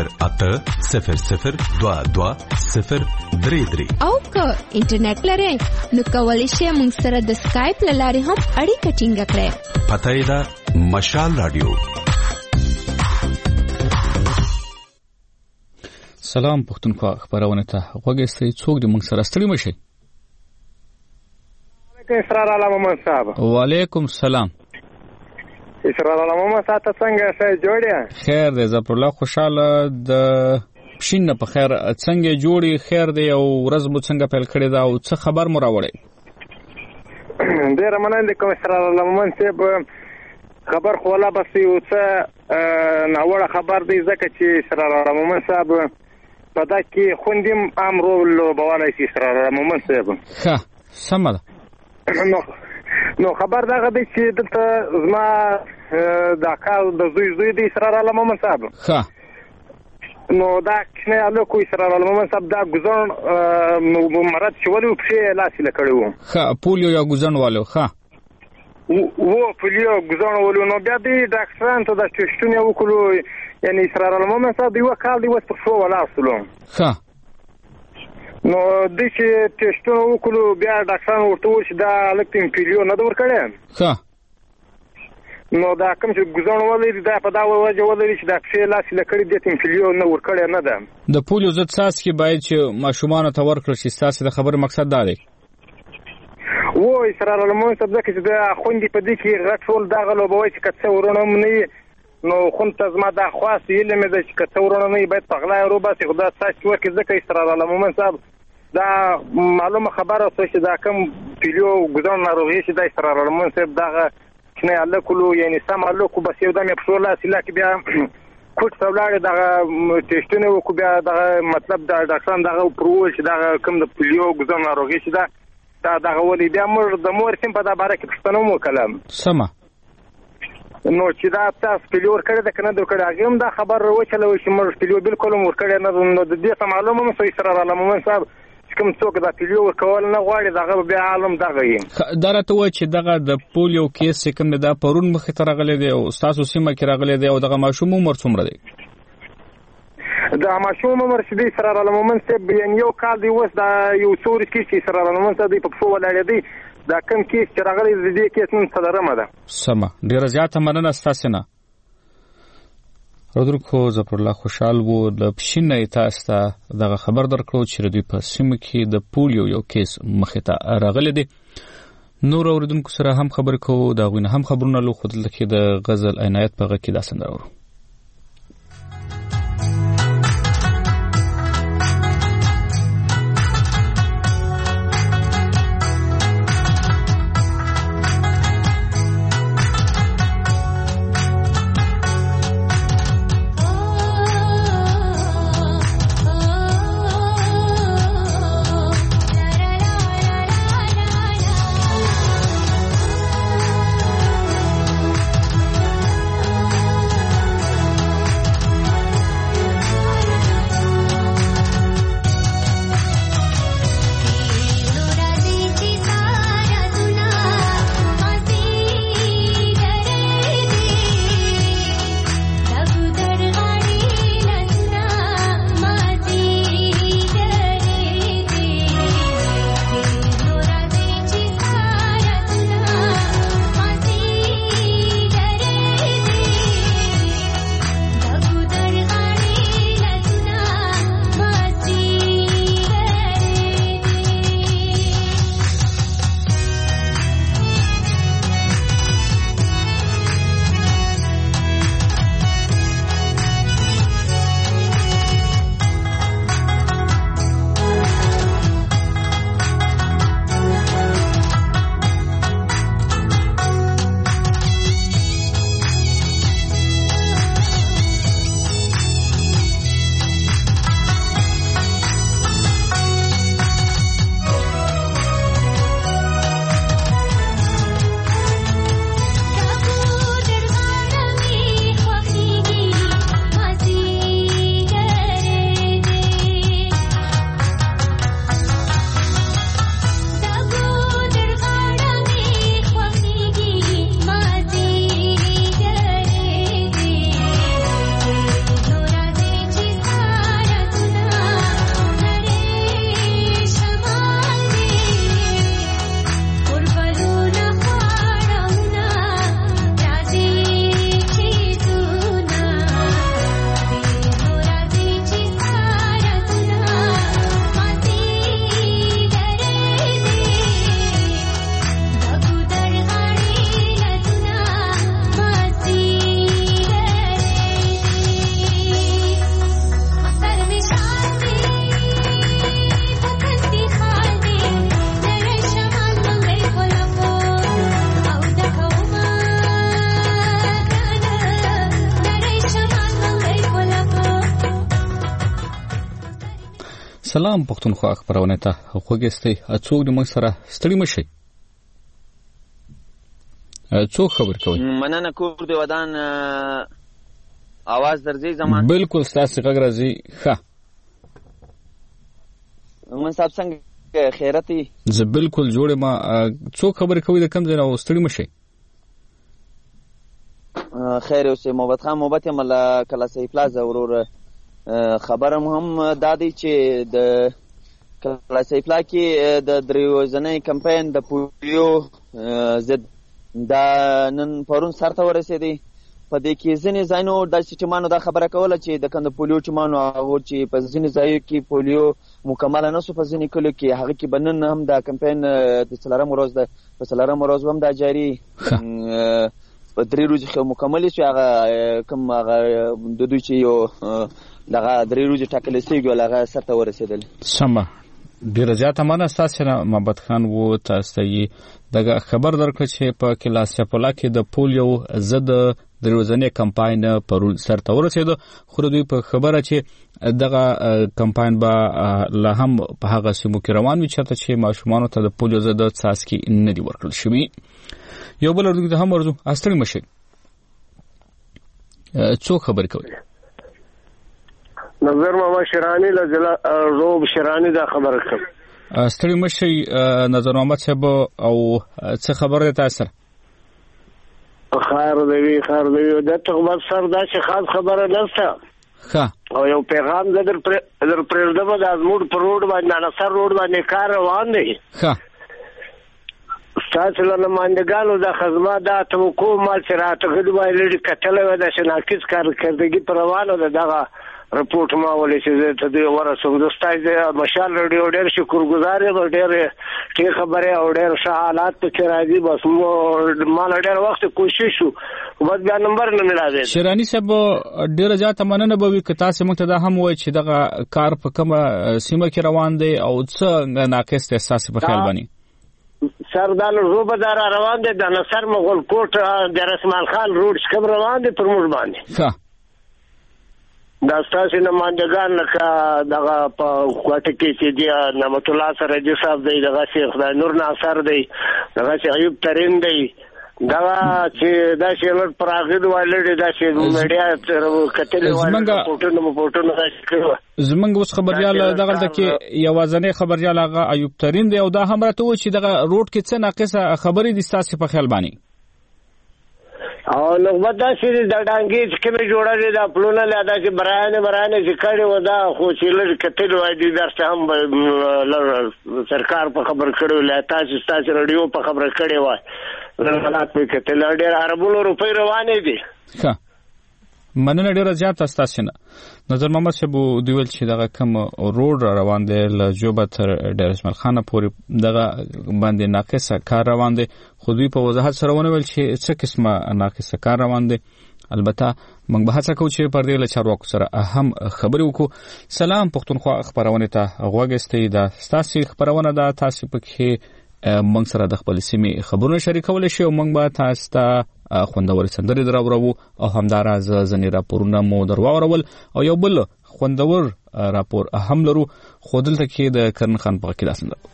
080022 او که انټرنیټ لرئ نو کولی شئ موږ سره د سکایپ له لارې هم اړیکه ټینګه کړئ. پته یې ده مشال رادیو. سلام پښتونخوا خبرونه ته غوږی څوک د موږ سره ستړي مشي. اسرار علامه محمد صاحب. وعلیکم السلام. اسرار علامه محمد صاحب څنګه ښه جوړی؟ خیر دی زپر الله خوشاله د پښین په خیر څنګه جوړی خیر دی او ورځ مو څنګه پیل کړی دا او څه خبر مو راوړی؟ ډیر مننه کوم اسرار علامه محمد صاحب. خبر خو ولا بس یو څه ناوړه خبر دی ځکه چې اسرار علامه محمد صاحب په دا کې خوندیم امر لوبولای شي اسرار علامه محمد صاحب. ښه سمه ده. نو خبر دغه دی چې دلته زما دا کار د زوی دی اسرار علامه محمد صاحب. ښه نو دا کښنه الکو اسرار علامه محمد صاحب دا ګزون مرض چې ولې په لاس لکړو. ښه پولیو یا ګزون والو. ښه و پولیو ګزون والو. نو بیا دی ډاکټران ته د ټیسټونه وکړو، یعنی اسرار علامه محمد صاحب یو کال دی وس په شو ولا اصلو. ښه نو د چې ټیسټونه وکړو بیا ډاکټران ورته وایي چې دا لکه پولیو نه دور کړي. ښه نو دا کوم چې ګزون ولې دا په دا وجه ولې چې دا په لاس لکړي د پولیو نه ور کړي نه ده. د پولیو ضد ساس کې باید چې ماشومان ته ورکړل شي. تاسو د خبر مقصد دا دی و اسرار علامه صاحب ځکه چې دا خوندې په دې کې غټ ټول دغه لوبوي چې کڅه ورونه نه نو خون ته زما دا خاص علم دی چې کڅه ورونه نه باید په غلا روبا چې خدا ساس ورکړي ځکه اسرار علامه صاحب دا معلومه خبره چې دا کوم پیلیو ګزون ناروغي چې دا اسرار علامه صاحب دغه کنه الله کولو یعنی سم الله کو بس یو دمه په لا سلا کې بیا کوټ څولاړي دغه ټیسټونه وکړو بیا دغه مطلب دا ډاکټران دغه پروول چې دغه کوم د پیلیو ګزون ناروغي چې دا دغه ولې بیا موږ د مور سیم په دا باره کې پښتنو مو کلام سمه. نو چې دا تاسو پیلور کړی د کنه د کړه هغه هم دا خبر وچلو چې موږ پیلو بالکل مور کړی نه. نو د دې معلومه مو سې سره علامه صاحب کوم څوک دا پیلو ورکول نه غواړي دغه بیا عالم دغه یې درته و چې دغه د پولیو کیس کوم دا پرون مخ ته راغلی دی او تاسو سیمه کې راغلی دی او دغه ماشوم عمر څومره دی؟ دا ماشوم عمر چې دی سره علامه صاحب یو کال دی وس دا یو څور کې چې سره علامه صاحب په فو ولاړ دی دا کوم کیس چې راغلی د دې کیس نن څلورمه ده. سمه ډیره زیاته مننه ستاسو نه. رودرکو ظفر الله خوشحال وو د پښینه تاسو ته دغه خبر درکړو چې دوی په سیمه کې د پولیو یو کیس مخې ته راغلی دی. نور اوریدونکو سره هم خبر کوو دا غوینه هم خبرونه لو خو دلته کې د غزل عنایت په غږ کې دا سندره ورو. سلام پښتونخوا خبرونه ته خوګستې څوک د موږ سره ستړي مشي څوک خبر کوي مننه کور دی ودان आवाज درځي زمان بالکل ستاسو غږ راځي ښه من صاحب څنګه خیرتي زه بالکل جوړه ما څوک خبر کوي د کم ځای او ستړي مشي خیر اوسه محمد خان محبت مله کلاسي پلازا ورور خبره مهم دادی چې د کلاسي پلا کې د دریوځنې کمپاین د پولیو ضد دا نن پرون سرته ورسېدی په دې کې ځینې ځایونو د سیستمانو دا خبره کوله چې د کند پولیو چمانو هغه چې په ځینې ځایو کې پولیو مکمل نه سو په ځینې کلو کې هغه کې بنن هم دا کمپاین د څلورم ورځ د په څلورم ورځ هم دا جاری په درې ورځې مکمل شي هغه کوم هغه د دوی چې یو دغه درې ورځې ټاکل شوی هغه سرته ورسېدل سمه ډیره زیاته مننه ستاسو نه محمد خان وو تاسو ته دغه خبر درکړ چې په کلاسیا پولا کې د پولیو ضد دروځنې کمپاین پرول سرته ورسېد خو دوی په خبره چې دغه کمپاین به لا هم په هغه سیمو کې روان وي چې ماشومانو ته د پولیو ضد څاڅکي نه دی ورکړل شوی یو بل ورته هم ورزو استړي مشي څوک خبر کوي نظر ماما شرانی لزلا روب شرانی دا خبر کړ استړي مشي نظر محمد صاحب او څه خبره تاسو خیر دی د تخبر سر دا چې خاص خبره نشته ښه او یو پیغام در پرېږدم د ازموړ پر روډ باندې نصر روډ باندې کار روان دی ښه تاسو له نمائندګانو د خدمات د توقع مال چې راټغلي وای لري کتل و د شناکیز کارکردګي پر روانو دغه رپورټ ما ولې چې ته د ورسو د ستای مشال رادیو ډېر شکرګزار یم ډېر ټي خبره او ډېر ښه حالات ته راځي بس ما ډېر وخت کوشش وکړ بس بیا نمبر نه ملاوي شرانی صاحب ډېر زیات مننه به وي که تاسو موږ ته دا هم وای چې دغه کار په کومه سیمه کې روان دی او څه ناقص احساس په خیال باندې سردار روبدار روان دي د نصر مغول کوټ د رسمال خان روډ څخه روان دي پر موږ باندې دا ستاسو نمائندگان لکه دغه په کوټه کې چې دی نعمت الله سره دي صاحب دی دغه شیخ نور ناصر دی دغه شیخ ایوب ترین دی دغه چې دا شیلر پراغید والي دا چې میډیا کتل والي فوټو نه زمونږ اوس خبريال دغه کې یوازنې خبريال هغه ایوب ترین دی او دا هم راته و چې دغه روډ کې څه ناقصه خبرې دي تاسو په خیال باندې او نوبت دا چې د ډانګي چې کومه جوړه ده پلونه لادا چې برانه چې کړي و دا خو چې لږ کتل وای دي درته هم سرکار په خبر کړو لا تاسو رادیو په خبر کړي وای حالات په کتل ډېر عربونو روپۍ روانې دي ښه مننه ډېره زیاته ستاسو نه نظر محمد صاحب دی ویل چې دغه کوم روډ روان دی له جوبه تر ډیر اسماعیل خان پورې دغه باندې ناقصه کار روان دی خو دوی په وضاحت سره ونه ویل چې څه قسمه ناقصه کار روان دی البته موږ به هڅه کوو چې پر دې له چارواکو سره اهم خبرې وکړو سلام پښتونخوا خبرونه ته غوږستئ دا ستاسو خبرونه ده تاسو پکې موږ سره د خپل سیمې خبرونه شریکول شي او موږ به تاسو ته خوندور سندري دراوړو او همداراز ځنې راپورونه مو درواورول او یو بل خوندور راپور هم لرو خو دلته کې د کرن خان په کې داسنده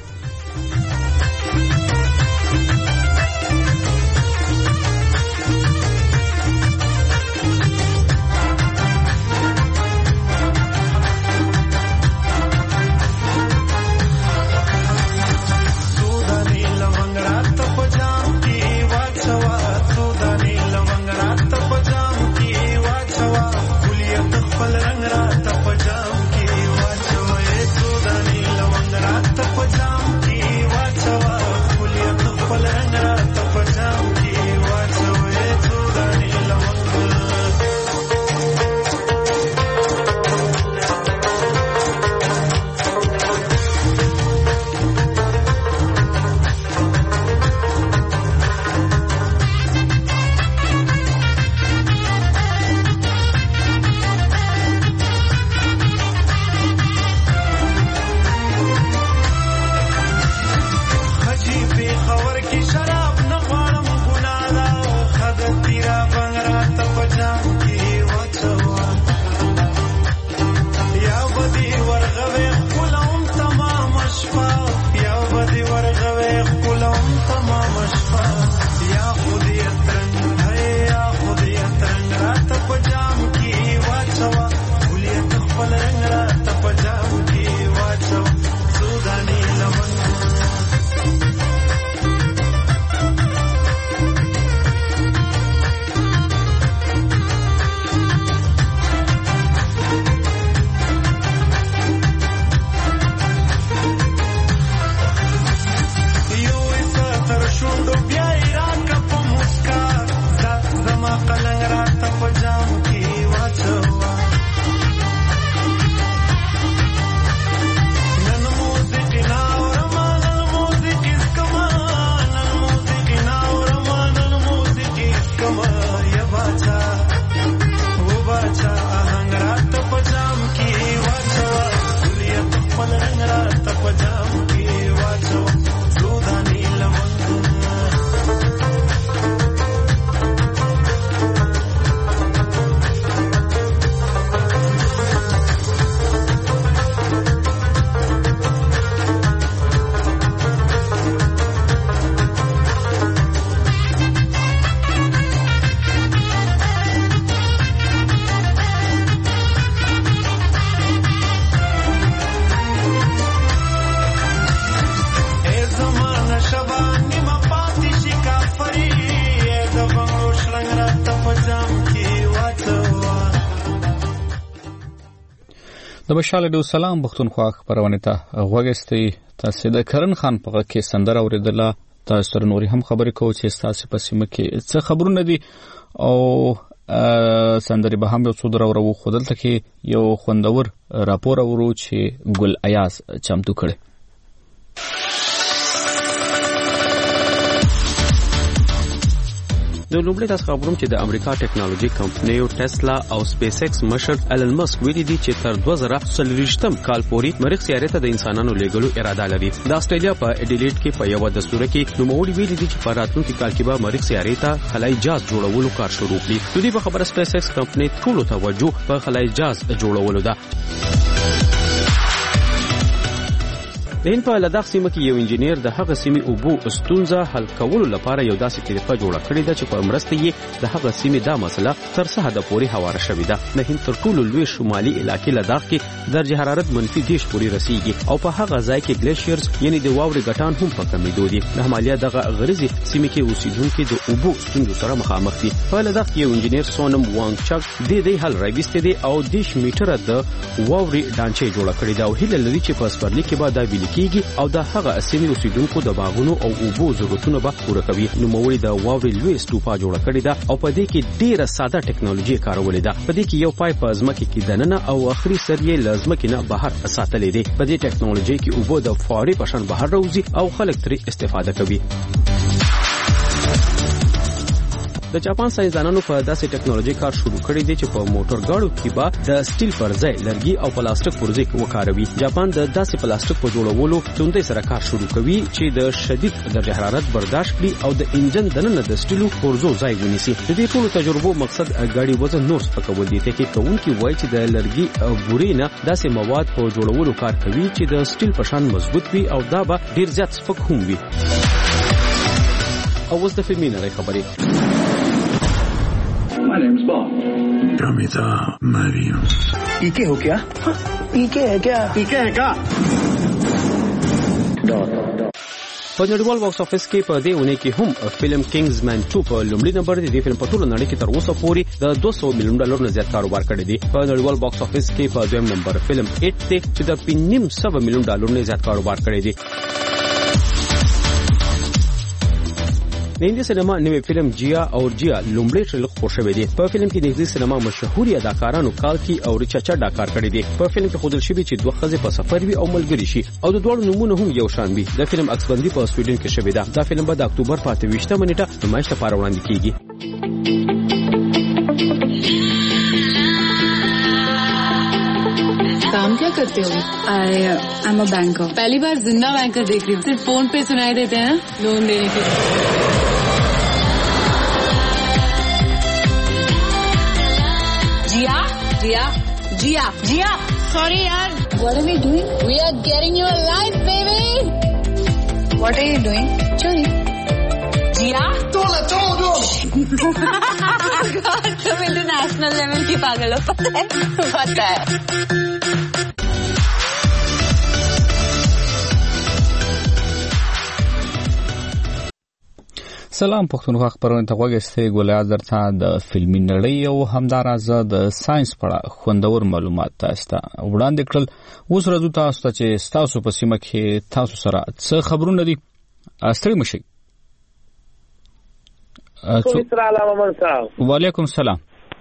د بشاله دو سلام پښتونخوا خبرونه ته غوږستئ تاسو د کرن خان په کې سندره اوریدله تاسو سره نورې هم خبرې کوو چې ستاسو په سیمه کې څه خبرونه دي او سندرې به هم یو څو درو ورو خو دلته کې یو خوندور راپور اورو چې ګل ایاز چمتو کړي. د لومړي تاسو خبروم چې د امریکا ټیکنالوژي کمپنیو ټسلا او سپیس ایکس مشر ایلن مسک ویلي دي چې تر 2040 کال پورې مریخ سیارې ته د انسانانو لیږلو اراده لري. د استرالیا په اډیلیډ کې په یو دستور کې نوموړي ویلي دي چې په راتلونکي کال کې به مریخ سیارې ته خلای جهاز جوړولو کار شروع کړي. د دې په خبره سپیس ایکس کمپنی ټول توجه په خلای جهاز جوړولو ده. د هند په لدغ سیمه کې یو انجنیر د هغه سیمې اوبو ستونزه حل کولو لپاره یو داسې طریقه جوړه کړې ده چې په مرسته یې د هغه سیمې دا مسله تر څه حد پورې هواره شوې ده. د هند تر ټولو لوی شمالي علاقې لدغ کې درجه حرارت -10 پورې رسیږي او په هغه ځای کې ګلیشیرز یعنی د واورې غټان هم په کمیدو دي. د همالیا دغه غریزي سیمه کې اوسیدونکو د اوبو ستونزو سره مخامخ دي. په لدغ کې یو انجنیر سونم وانګ چک د دې حل راوستي دي او 10 میټره د واورې ډانچې جوړه کړې ده او هیله لري چې په سپرلی کې به دا کیږي او د هغه سیمې اوسیدونکو د باغونو او اوبو ضرورتونه به پوره کوي. نوموړي د واورې لوی سټوپا جوړه کړې ده او په دې کې ډیره ساده ټیکنالوژي کارولې ده. په دې کې یو پایپ ځمکې کې دننه او اخري سر یې لازمکې نه بهر ساتلې دي. په دې ټیکنالوژي کې اوبو د فوارې په شان بهر راوځي او خلک ترې استفاده کوي. د جاپان ساينسدانانو په داسې ټیکنالوژي کار شروع کړی دی چې په موټر ګاډو کې به د سټیل پر ځای لرګي او پلاستیک پرځای وکاروي. جاپان د داسې پلاستیک په جوړولو توندۍ سره کار شروع کوي چې د شدید درجه حرارت برداشت کړي او د انجن دننه د سټیلو پرزو ځای ونیسي. د دې ټولو تجربو مقصد ګاډي وزن نور سپکول دي. تحقیق کوونکي وایي چې د لرګي بورې نه داسې مواد په جوړولو کار کوي چې د سټیل په شان مضبوط وي او دا به ډیر زیات سپک هم وي. او اوس د فلمي نړۍ خبرې. My name's Bond. Pramita Mariam. पीके हो क्या? पीके है क्या? पीके है क्या? په نړیوال باکس افیس کې په دې ونه کې هم فلم کینګزمن 2 په لومړي نمبر دی. د فلم په ټول نړۍ کې تر اوسه پورې د $200 ملیون نه زیات کاروبار کړی دی. په نړیوال باکس افیس کې په دویم نمبر فلم 8 دی چې د $5.5 ملیون نه زیات کاروبار کړی دی. د هندي سینما نوې فلم جیا او جیا لومړی ټریلر خپور شوی دی. په فلم کې د هندي سینما مشهوري اداکارانو کالکی او ریچا چډا کار کړی دی. په فلم کې خودل شوی چې دوه ښځې په سفر وي او ملګری شي او د دوه نمونه هم یو شان وي. د فلم عکسبندي په سویډن کې شوی ده. دا فلم به د اکتوبر په 28 نیټه نمایش لپاره وړاندې کیږي. काम क्या करते हो? I am a banker. पहली बार जिंदा बैंकर देख रही हूँ. सिर्फ फोन पे सुनाई देते हैं लोन देने के. जिया जिया जिया जिया सॉरी यार. What are we doing? We are getting you alive, baby. What are you doing? चोरी. जिया तोला तोलो. तुम इंटरनेशनल लेवल की पागल हो. पता है. سلام پښتونخوا خبرونه ته وګورئ. ګولیا درته د فلمي نړۍ او همداراز د ساينس په اړه خوندور معلومات تاسو ته وړاندې کړل. اوس راځو تاسو ته چې تاسو په سیمه کې تاسو سره څه خبرونه دي. ستړي مشي. وعلیکم السلام.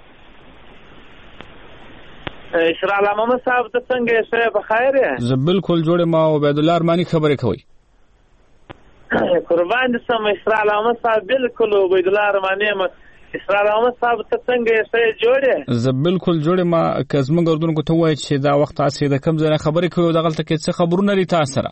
اشرا محمد صاحب ته څنګه یې؟ په خیر یې؟ زه بالکل جوړ ما عبید الله ارمانی خبرې کوي. قربان دي سم اشرا محمد صاحب بالکل عبید الله ارمانی ما اشرا محمد صاحب ته څنګه یې جوړه؟ زه بالکل جوړ ما کزم ګردونکو ته وایي چې دا وخت تاسو د کم ځای خبرې کوي او د غلطه کې څه خبرونه لري تاسو سره.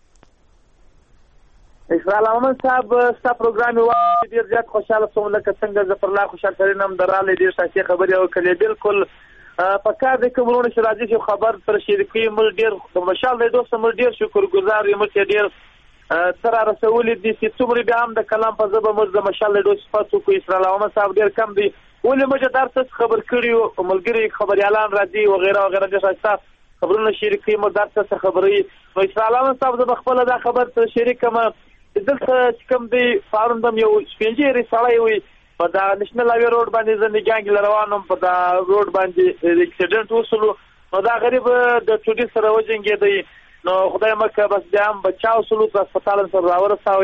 اشرا محمد صاحب ستاسو پروګرام یو ډیر زیات خوشاله سوم لکه څنګه ظفر الله خوشاله ترینم دراله ډیر شاسي خبرې او کله بالکل پکار د کومونو شراجي چې خبر پر شریکي مل ډیر مشال د دوست مل ډیر شکرګزار یم چې ډیر تر رسولې دي چې څومره به هم د کلام په ځبه مزه مشال د دوست پاتو کو اسرائیل محمد صاحب ډیر کم دی ولې مجه درس خبر کړیو ملګری خبري اعلان راځي او غیره او غیره د شاسته خبرونه شریکي مو درس خبري نو اسرائیل محمد صاحب د خپل دا خبر ته شریک کما دلته کوم دی فارندم یو سپینجری سړی وي په دا نېشنل هاوی روډ باندې زندګانګ روانم په دا روډ باندې اکسیډنټ وسلو نو دا غریب د چوټي سره وجنګې دی نو خدای مکه بس بیا هم بچاو سلو په هسپتال سره راورساوي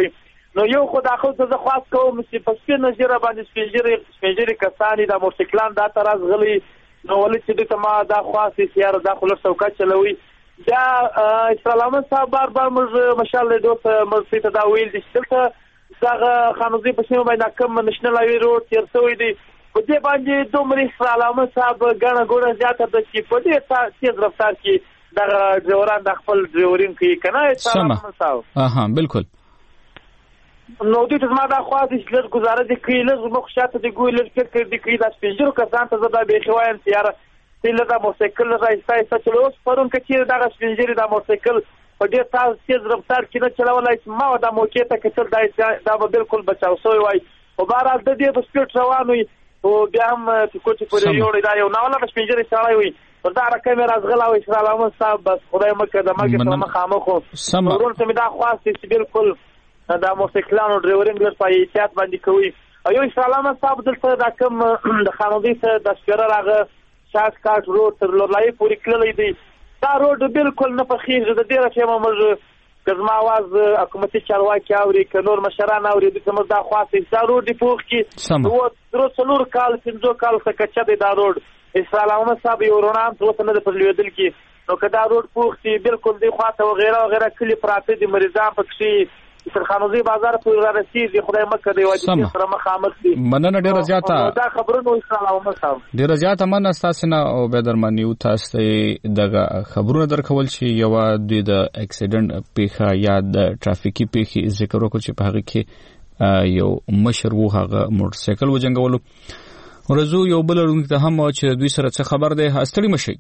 نو یو خو دا خو زه خاص کوم چې په سپین نظر باندې سپینجری کسانی د موټرسایکلان دا تراز غلي نو ولې چې د ما دا خاصه سیاره دا خو لږ څوکا چلوي دا اسلام صاحب بار موږ ماشاءالله دوست مرسي ته دا ویل دي چې دا خانوزي په سیمه باندې کوم نشنل هاوی روډ تیر شوی دی په دې باندې دومره اسلام صاحب غاڼه ګوره زیاته د چې په دې تیز رفتار کې دا ډرایوران د خپل ډرایورین کې کنه اسلام صاحب بالکل نو دې ته ما دا خواږه چې لږ گزاره دي کوي لږ مخ شاته دي ګوي لږ فکر دي کوي دا سپینجرو کسان ته زدا به خوایم سیاره تل دا موټرسایکل راځي چې اوس پرون کې دا سپینجری دا موټرسایکل په ډېر تیز رفتار کې نه چلولای چې ما دا موقع ته کتل دا بالکل بچاو شوی وای او بهرحال د دې په سپیډ روان وي او بیا هم چې کوټي پورې یوړی دا یو ناوله سپینجری سړی وي پر دا کیمرا غلا او اسلام صاحب بس خدای مکه د مګ سره مخامخ ورون ته دا خاصه چې بالکل دا موټرسایکلانو ډرایورینګ له پای احتیاط باندې کوي او اسلام صاحب دلته دا کوم د خانودي سره د سپیره راغه شاش کاټ روډ تر لورلای پورې کړلې دی دا روډ بالکل نه پخېږي د دې راځي موږ کزما आवाज حکومتي چارواکي اوري ک نور مشران اوري د کوم دا خاصه دا روډ دی پوخ کې نو درو څلور کال څنځو کال څخه کچا دی دا روډ اسلام صاحب یو رونام څه نه په لیدل کې نو کدا روډ پوخ دی بالکل دی خاطه وغیرہ کلی پراته دي مریضان پکې سرخانوزي بازار پورې را رسیدي خدای مکه دی واجب سره مخامخ دي مننه ډیره زیاته دا خبرونه اسلام صاحب ډیره زیاته مننه تاسو نه او بدرمنی او تاسو ته دغه خبرونه درکول شي یو د اکسیډنټ پیخه یا د ټرافیکي پیخي ذکر وکړو چې په هغه کې یو مشر وو هغه موټرسایکل وجنګولو ورزو یو بل لرونکي ته هم چې دوی سره څه خبر ده هستړي مشي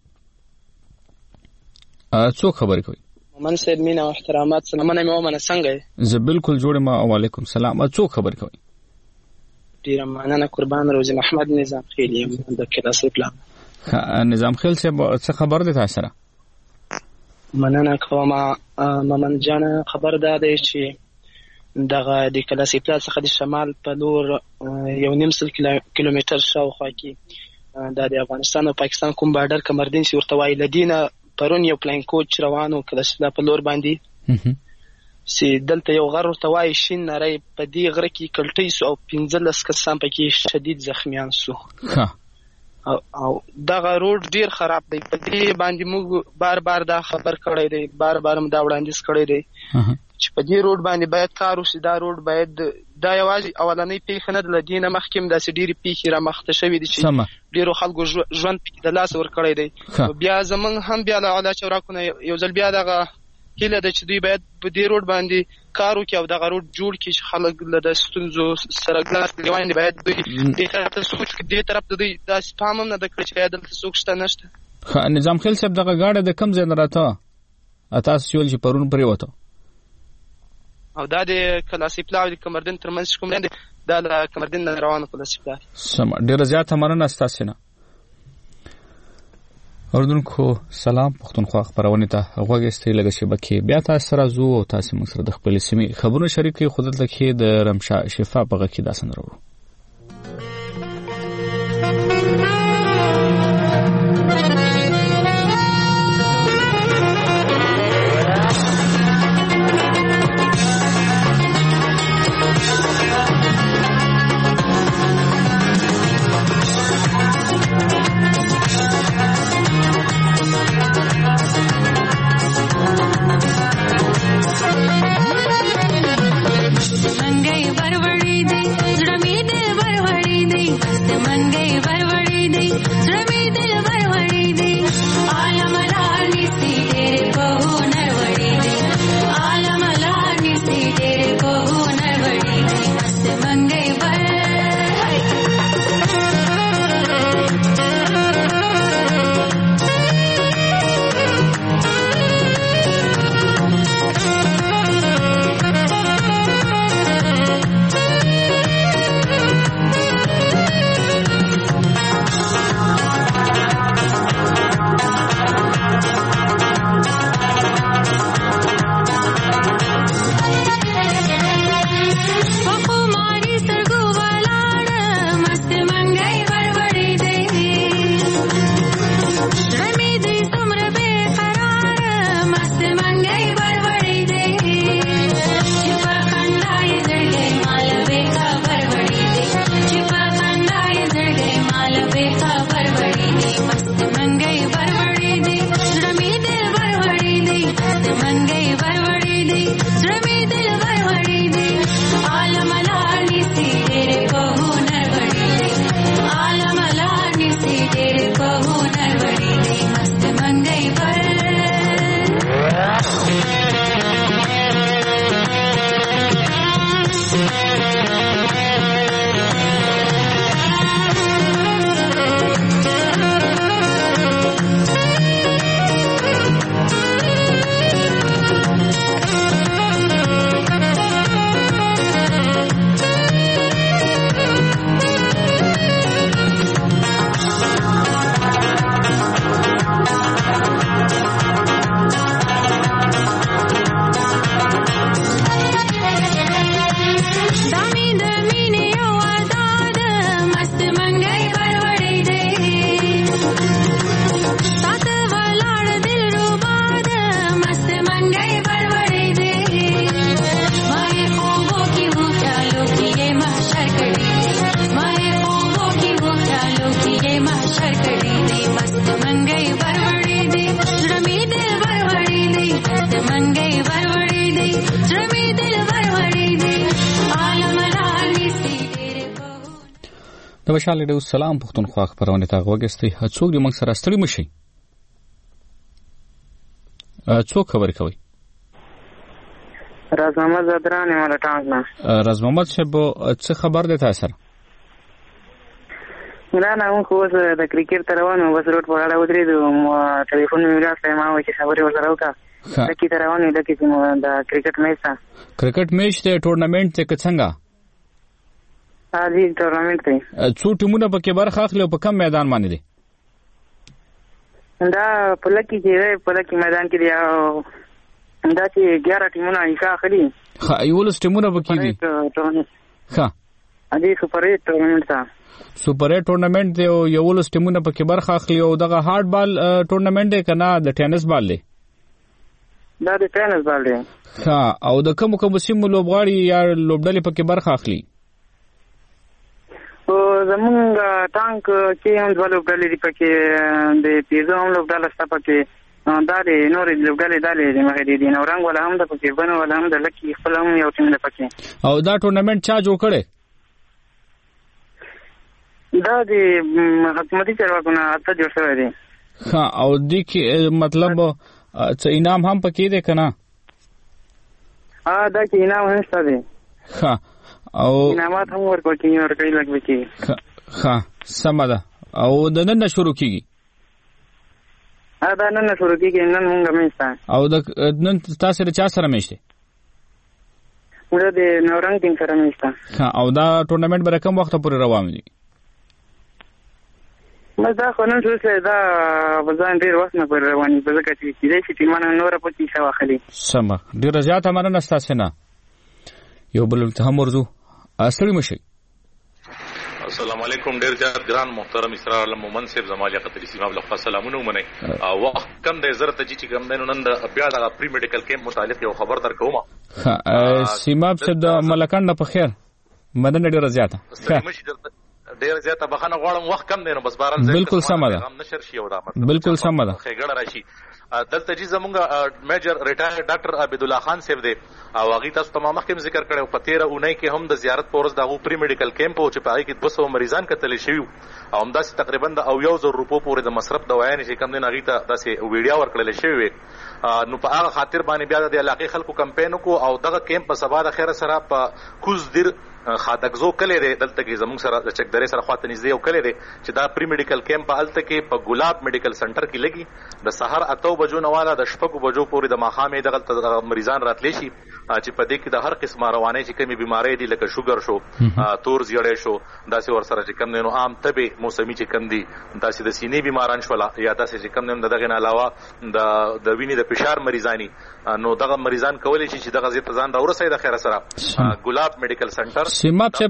څو خبرې کوي من سید مینا او احترامات سره منه مې ومنه څنګه زه بالکل جوړ ما وعلیکم السلام څو خبر کوي ډیر مننه قربان روزي محمد نظام خیل یم د کلاسي پلان نظام خیل څه خبر ده تاسو سره مننه کوم ممن جان خبر ده چې دغه د کلاسي پلان څخه د شمال په لور 1.5 کیلومتر شاوخوا کې د افغانستان او پاکستان کوم بارډر کمردین سی ورته وایي لدینه پرون یو پلان کوچ روانو کله په لور باندې سي دلته یو غر ورته وایي شین نری په دې غره کې کلټي سو او 15 کسان پکې شدید زخمیان سو او دغه روډ ډیر خراب دی په دې باندې موږ بار دا خبر کړی دی بار هم دا وړاندیز کړی دی چې په دې روډ باندې باید کار وشي دا روډ باید دا یوازې اولنۍ پیښه نه ده له دې نه مخکې داسې ډېرې پیښې رامخته شوي دي چې ډېرو خلکو ژوند پکې د لاسه ورکړی دی بیا زموږ هم بیا له اعلی چوراکونه یو ځل بیا دغه هیله ده چې دوی باید په دې روډ باندې کار وکړي او دغه روډ جوړ کړي چې خلک له د ستونزو سره ګلاس لیوان باید دوی دې طرف ته سوچ کړي دې طرف ته دوی داسې پام هم نه ده کړی چې دلته څوک شته نشته نظام خیل صاحب دغه ګاډی د کوم ځای نه راته تاسو چې ول چې پرون پرېوته او دا د کلاسي پلاو د کمردین ترمنځ کوم دی دا له کمردین نه روانه کلاسي پلاو سم ډیره زیاته مننه تاسو نه اوردونکو سلام پښتونخوا خبرونه ته غوږی لګه شبکې بیا تاسو راځو او تاسو موږ سره د خپل سیمې خبرونه شریکي خودت لکه د رمشا شفا په غږ کې داسن راوړو मंगई बरवड़ी दे जड़ा में د مشال ډیو سلام پښتونخوا خبرونه ته غوښتي څوک دې موږ سره ستړي مشي څوک خبر کوي راز محمد زدران مال ټانګ نه راز محمد شب څه خبر ده تاسو نه مو خو د کرکټ تروانو بس روټ په اړه ودرېدو ټلیفون مې ولاړ ما وایي چې خبرې وسره وکړه د کی تروانو د کی د کرکټ میچ ته کرکټ میچ ته ټورنمنت ته څنګه دې ټورنمنت ته څو ټیمونه پکې برخه اخلي او په کم میدان باندې دي دا په لکه کې په لکه میدان کې دی دا چې 11 ټیمونه یې اخلي یو لس ټیمونه پکې دي ها دې سپر 8 ټورنمنت ته سپر 8 ټورنمنت دی او یو لس ټیمونه پکې برخه اخلي او دغه هارد بال ټورنمنت دی کنه د ټینس بال دی دا د ټینس بال دی ها او د کوم سیمو لوبغاړي یا لوبډلې پکې برخه اخلي او زمونږ ټانک کې هم د لوبډلې پکې د پیزو هم لوبډله شته پکې دا د نورې لوبډلې دالې د مخې دي نو رنګ ولا هم د پکې بنو ولا هم د لکی خپل هم یو ټیم ده پکې او دا ټورنمنت چا جوړ کړي دا د حکومتي چارواکو نه اته جوړ شوی دی ها او دې کې مطلب څه انعام هم پکې دی کنه دا کې انعام هم شته دی ها او انعامات هم ورکوي لګ وکي ها سم ده او د نن شروع کیږي دا نن شروع کیږي نن مونږ میسته او د نن تاسو چا سره میشته موږ د نورنګ ټیم سره میسته ها او دا ټورنمنت به کوم وخت پورې روان دي دا خنن څه دا وزن ډیر وخت نه پورې رواني په ځکه چې دې ټیمانه نور پکې شو اخلي سم ډیر زیات مننه تاسو نه یو بل ته مرزو اصلي مشي السلام علیکم ډیر زیات ګران محترم اسرار علم مومن صاحب زمالیا قطری سیمه بل خو سلامونه ومنه وخت کم د زرت چې کم دینو نن بیا د پری میډیکل کیمپ متعلق یو خبر درکوم سیمه صاحب د ملکان په خیر مدن ډیر زیاته ډیر زیاته بخنه غواړم وخت کم دینو بس بارل بالکل سم ده نشر شي او دا بالکل سم ده خېګړه راشي دلته چې زمونږ میجر ریټایر ډاکټر عبد الله خان صاحب دی او هغه تاسو تمام مخکې ذکر کړو په 13 اونۍ کې هم د زیارت پورس دغه پری میډیکل کیمپ او چې په هغه کې 200 مریضان کتل شي او همداسې تقریبا د 1000 روپو پورې د مصرف دوايانې چې کم دین هغه ته داسې ویډیو ورکړل شوی نو په هغه خاطر باندې بیا د علاقې خلکو کمپاین کو او دغه کیمپ په سبا د خیر سره په کوز دیر خادګزو کله دی دلته کې زموږ سره د چک درې سره خواته نږدې یو کله دی چې دا پری میډیکل کیمپ هلته کې په ګلاب میډیکل سنټر کې لګي د سحر 8 بجو نه والا د شپږ بجو پورې د ماښامې دغه مریضان راتلی شي چې په دې کې د هر قسمه رواني چې کومي بيمارۍ دي لکه شوګر شو تور زیړې شو داسې ور سره چې کم نه عام طبي موسمي چې کم دي داسې د سینې بیماران شولا یا داسې چې کم نه دغه نه علاوه د وینې د فشار مریضانی نو دغه مریضان کولای شي چې دغه ځان راورسي د خیر سره ګلاب میډیکل سنټر سیماب چې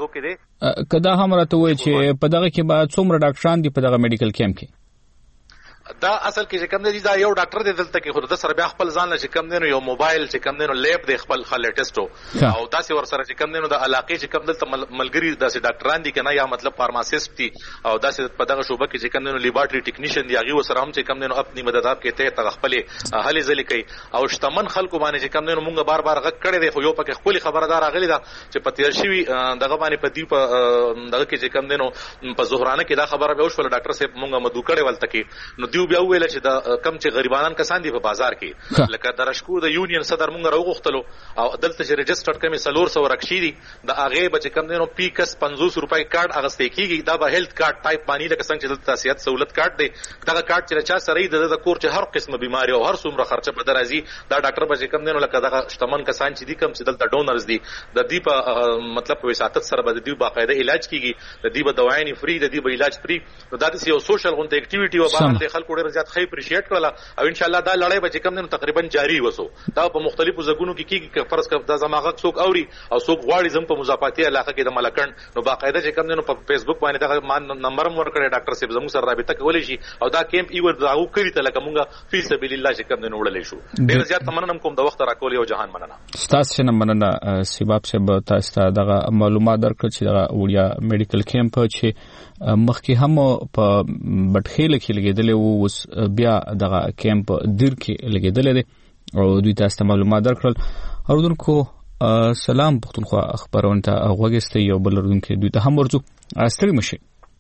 کدا هم راته وای چې په دغه کې به څومره ډاکټران دي په دغه میډیکل کیمپ کې دا اصل کې چې کم دی دا یو ډاکټر دی دلته کې خود د سره بیا خپل ځان له چې کم دی نو یو موبایل چې کم دی نو لیب دی خپل لیټسټو او داسې ور سره چې کم دی نو د علاقې چې کم دلته ملګری داسې ډاکټران دي کنه یا مطلب فارماسیست دي او داسې په دغه شوبه کې چې کم دی نو لیبارټری ټیکنیشن دی هغه سره هم چې کم دی نو خپل مددات کې ته خپل هلي ځلې کوي او شتمن خلکو باندې چې کم دی نو مونږ بار بار غږ کړی دی خو یو پکې خپل خبردار غلي دا چې په تیر شوی دغه باندې په دی په دغه کې چې کم دی نو په زهرانه کې دا خبره به وشول ډاکټر صاحب مونږ مدو کړی ولته کې نو دیو بیا ویل چې دا کم چې غریبانان کسان دي په بازار کې لکه درشکو د یونین صدر مونږ راوغختلو او دلته چې ريجسترډ کمي 300 رکشي دي د هغه بچ کم دینو پیکس 50 روپۍ کارت اغستې کیږي دا به هیلث کارت ټایپ باندې لکه څنګه چې د صحت سہولت کارت دی دا کارت چې چا سره د کور چې هر قسمه بیماری او هر څومره خرچه په درازي دا ډاکټر بچ کم دینو لکه دا شتمن کسان چې دي کم چې دلته ډونرز دي د دې په مطلب په وساتت سره به د دې باقاعده علاج کیږي د دې به دوايانې فری د دې به علاج فری نو دا د یو سوشل غونډه اکټیویټي او باندې خلکو ډیر زیات خې اپریشیټ کړل او ان شاء الله دا لړۍ به کم نه تقریبا جاری وسو دا په مختلفو ځګونو کې کیږي فرض کړه د زماغه څوک اوري او څوک غواړي زم په مضافاتي علاقه کې د ملکن نو باقاعده چې کم نه په فیسبوک باندې دا نمبر مور کړی ډاکټر صاحب زموږ سره رابطه کولای شي او دا کیمپ ایور داو کړی ته لکه مونږه فی سبیل الله چې کم نه وړلې شو ډیر زیات مننه کوم د وخت راکول یو جهان مننه تاسو نه مننه سیباب صاحب تاسو ته دغه معلومات درکړ چې دغه وړیا میډیکل کیمپ چې مخکې هم په بټخیل کې لګیدل او بیا دغه کیمپ دیر کې لګیدل دي او دوی تاسو ته معلومات درکړل اوردونکو سلام پښتونخوا خبرونه ته غوږسته یو بل رونکو دوی ته هم ورځو ستړي مشي.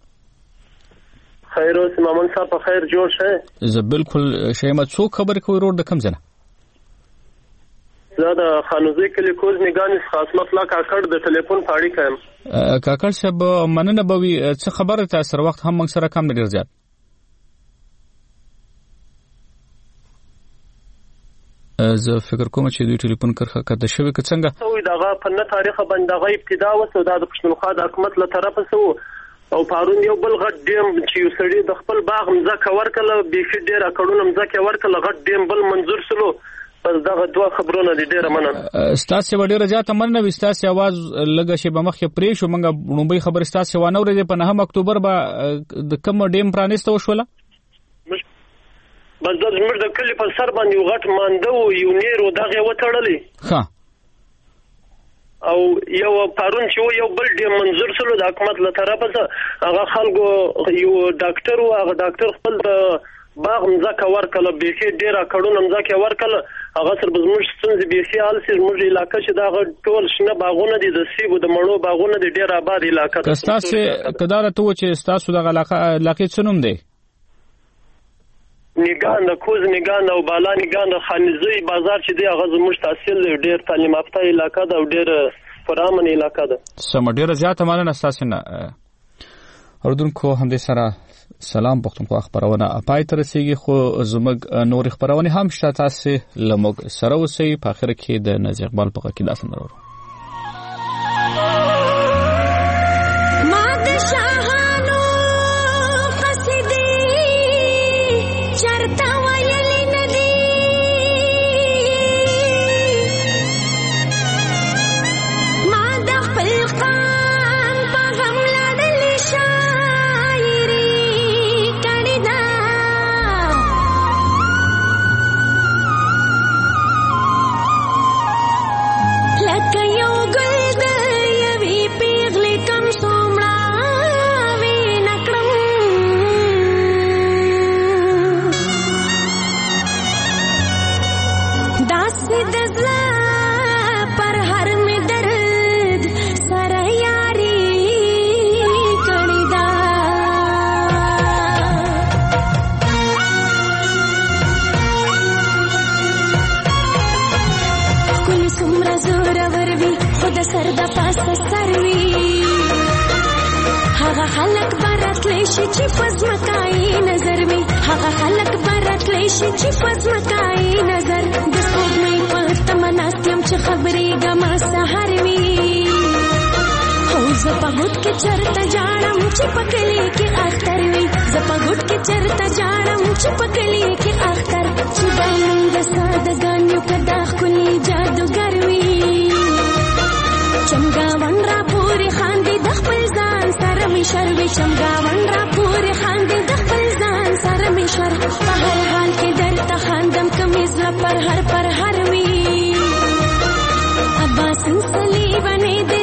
خیر اوس مامن صاحب په خیر جوړ شه. زه بالکل شیمه څو خبر کوي روډ د کم ځنه. زه د خانوزي کلی کوز میګانی خاصمت لا کاکړ د ټلیفون پاړی کایم. کاکړ صاحب مننه بوي څه خبره تاسو وخت هم موږ سره کم ډیر زیات. زه فکر کوم چې دوی ټلیفون کرخه کده شوی که څنګه سوې دغه په نه تاریخ باندې دغه ابتدا وسو د پښتونخوا د حکومت له طرفه سو او پارون یو بل غټ ډیم چې یو سړی د خپل باغ مزکه ورکله بيخي ډیر اکړونه مزکه ورکله غټ ډیم بل منظور سلو پس دغه دوه خبرونه دي ډیره مننه. ستاسو ډیره زیاته مننه وي. ستاسو आवाज لګه شی به مخه پرې شو منګه نومبي خبر ستاسو وانه ورځ په 9 اکتوبر به د کوم ډیم پرانیسته وشوله. بس د زمر د کلی په سر باندې یو غټ مانده و یو نیرو دغه وټړلې ها او یو پارون چې یو بل ډیم منظور سره د حکومت له طرفه هغه خلکو یو ډاکټر او هغه ډاکټر خپل باغ مزکه ورکله بيخي ډیر کډونه مزکه ورکله هغه سر بزمش څنګه بيخي حال سر موږ علاقې چې دا ټول شنه باغونه دي د سیبو د مړو باغونه دي ډیر آباد علاقې ده. تاسو کدار ته و چې تاسو د علاقې څنوم دی نگان د کوز نگان او بالا نگان د خانزوی بازار چې دی هغه زموږ تحصیل ډیر تعلیم یافته علاقې ده او ډیر پرامن علاقې ده. سم ډیر زیاته مننه تاسو نه اردوونکو هم دې سره سلام پښتونخوا خبرونه پای تر رسیدي خو زموږ نور خبرونه هم شته تاسو لموږ سره اوسئ په اخر کې د نزیق بال په کې داسې نورو چې پزمکای نظر می هغه خلک براتلی شي چې پزمکای نظر د سپوږمۍ په تمناستم چې خبرې ګما سحر می او زه په هوت کې چرته جاړم چې پکلی کې اختر وي زه په هوت کې چرته جاړم چې پکلی کې اختر چې باندې د سادهګانو کدا خولي جادوګر وي چمګاون را پورې خاندي د خپل ځان سره می شروي چمګاون را پورې خاندي د خپل ځان سره می شر په هر حال کې درته خاندم کمیز لا پر هر وي ابا سن صلیبانه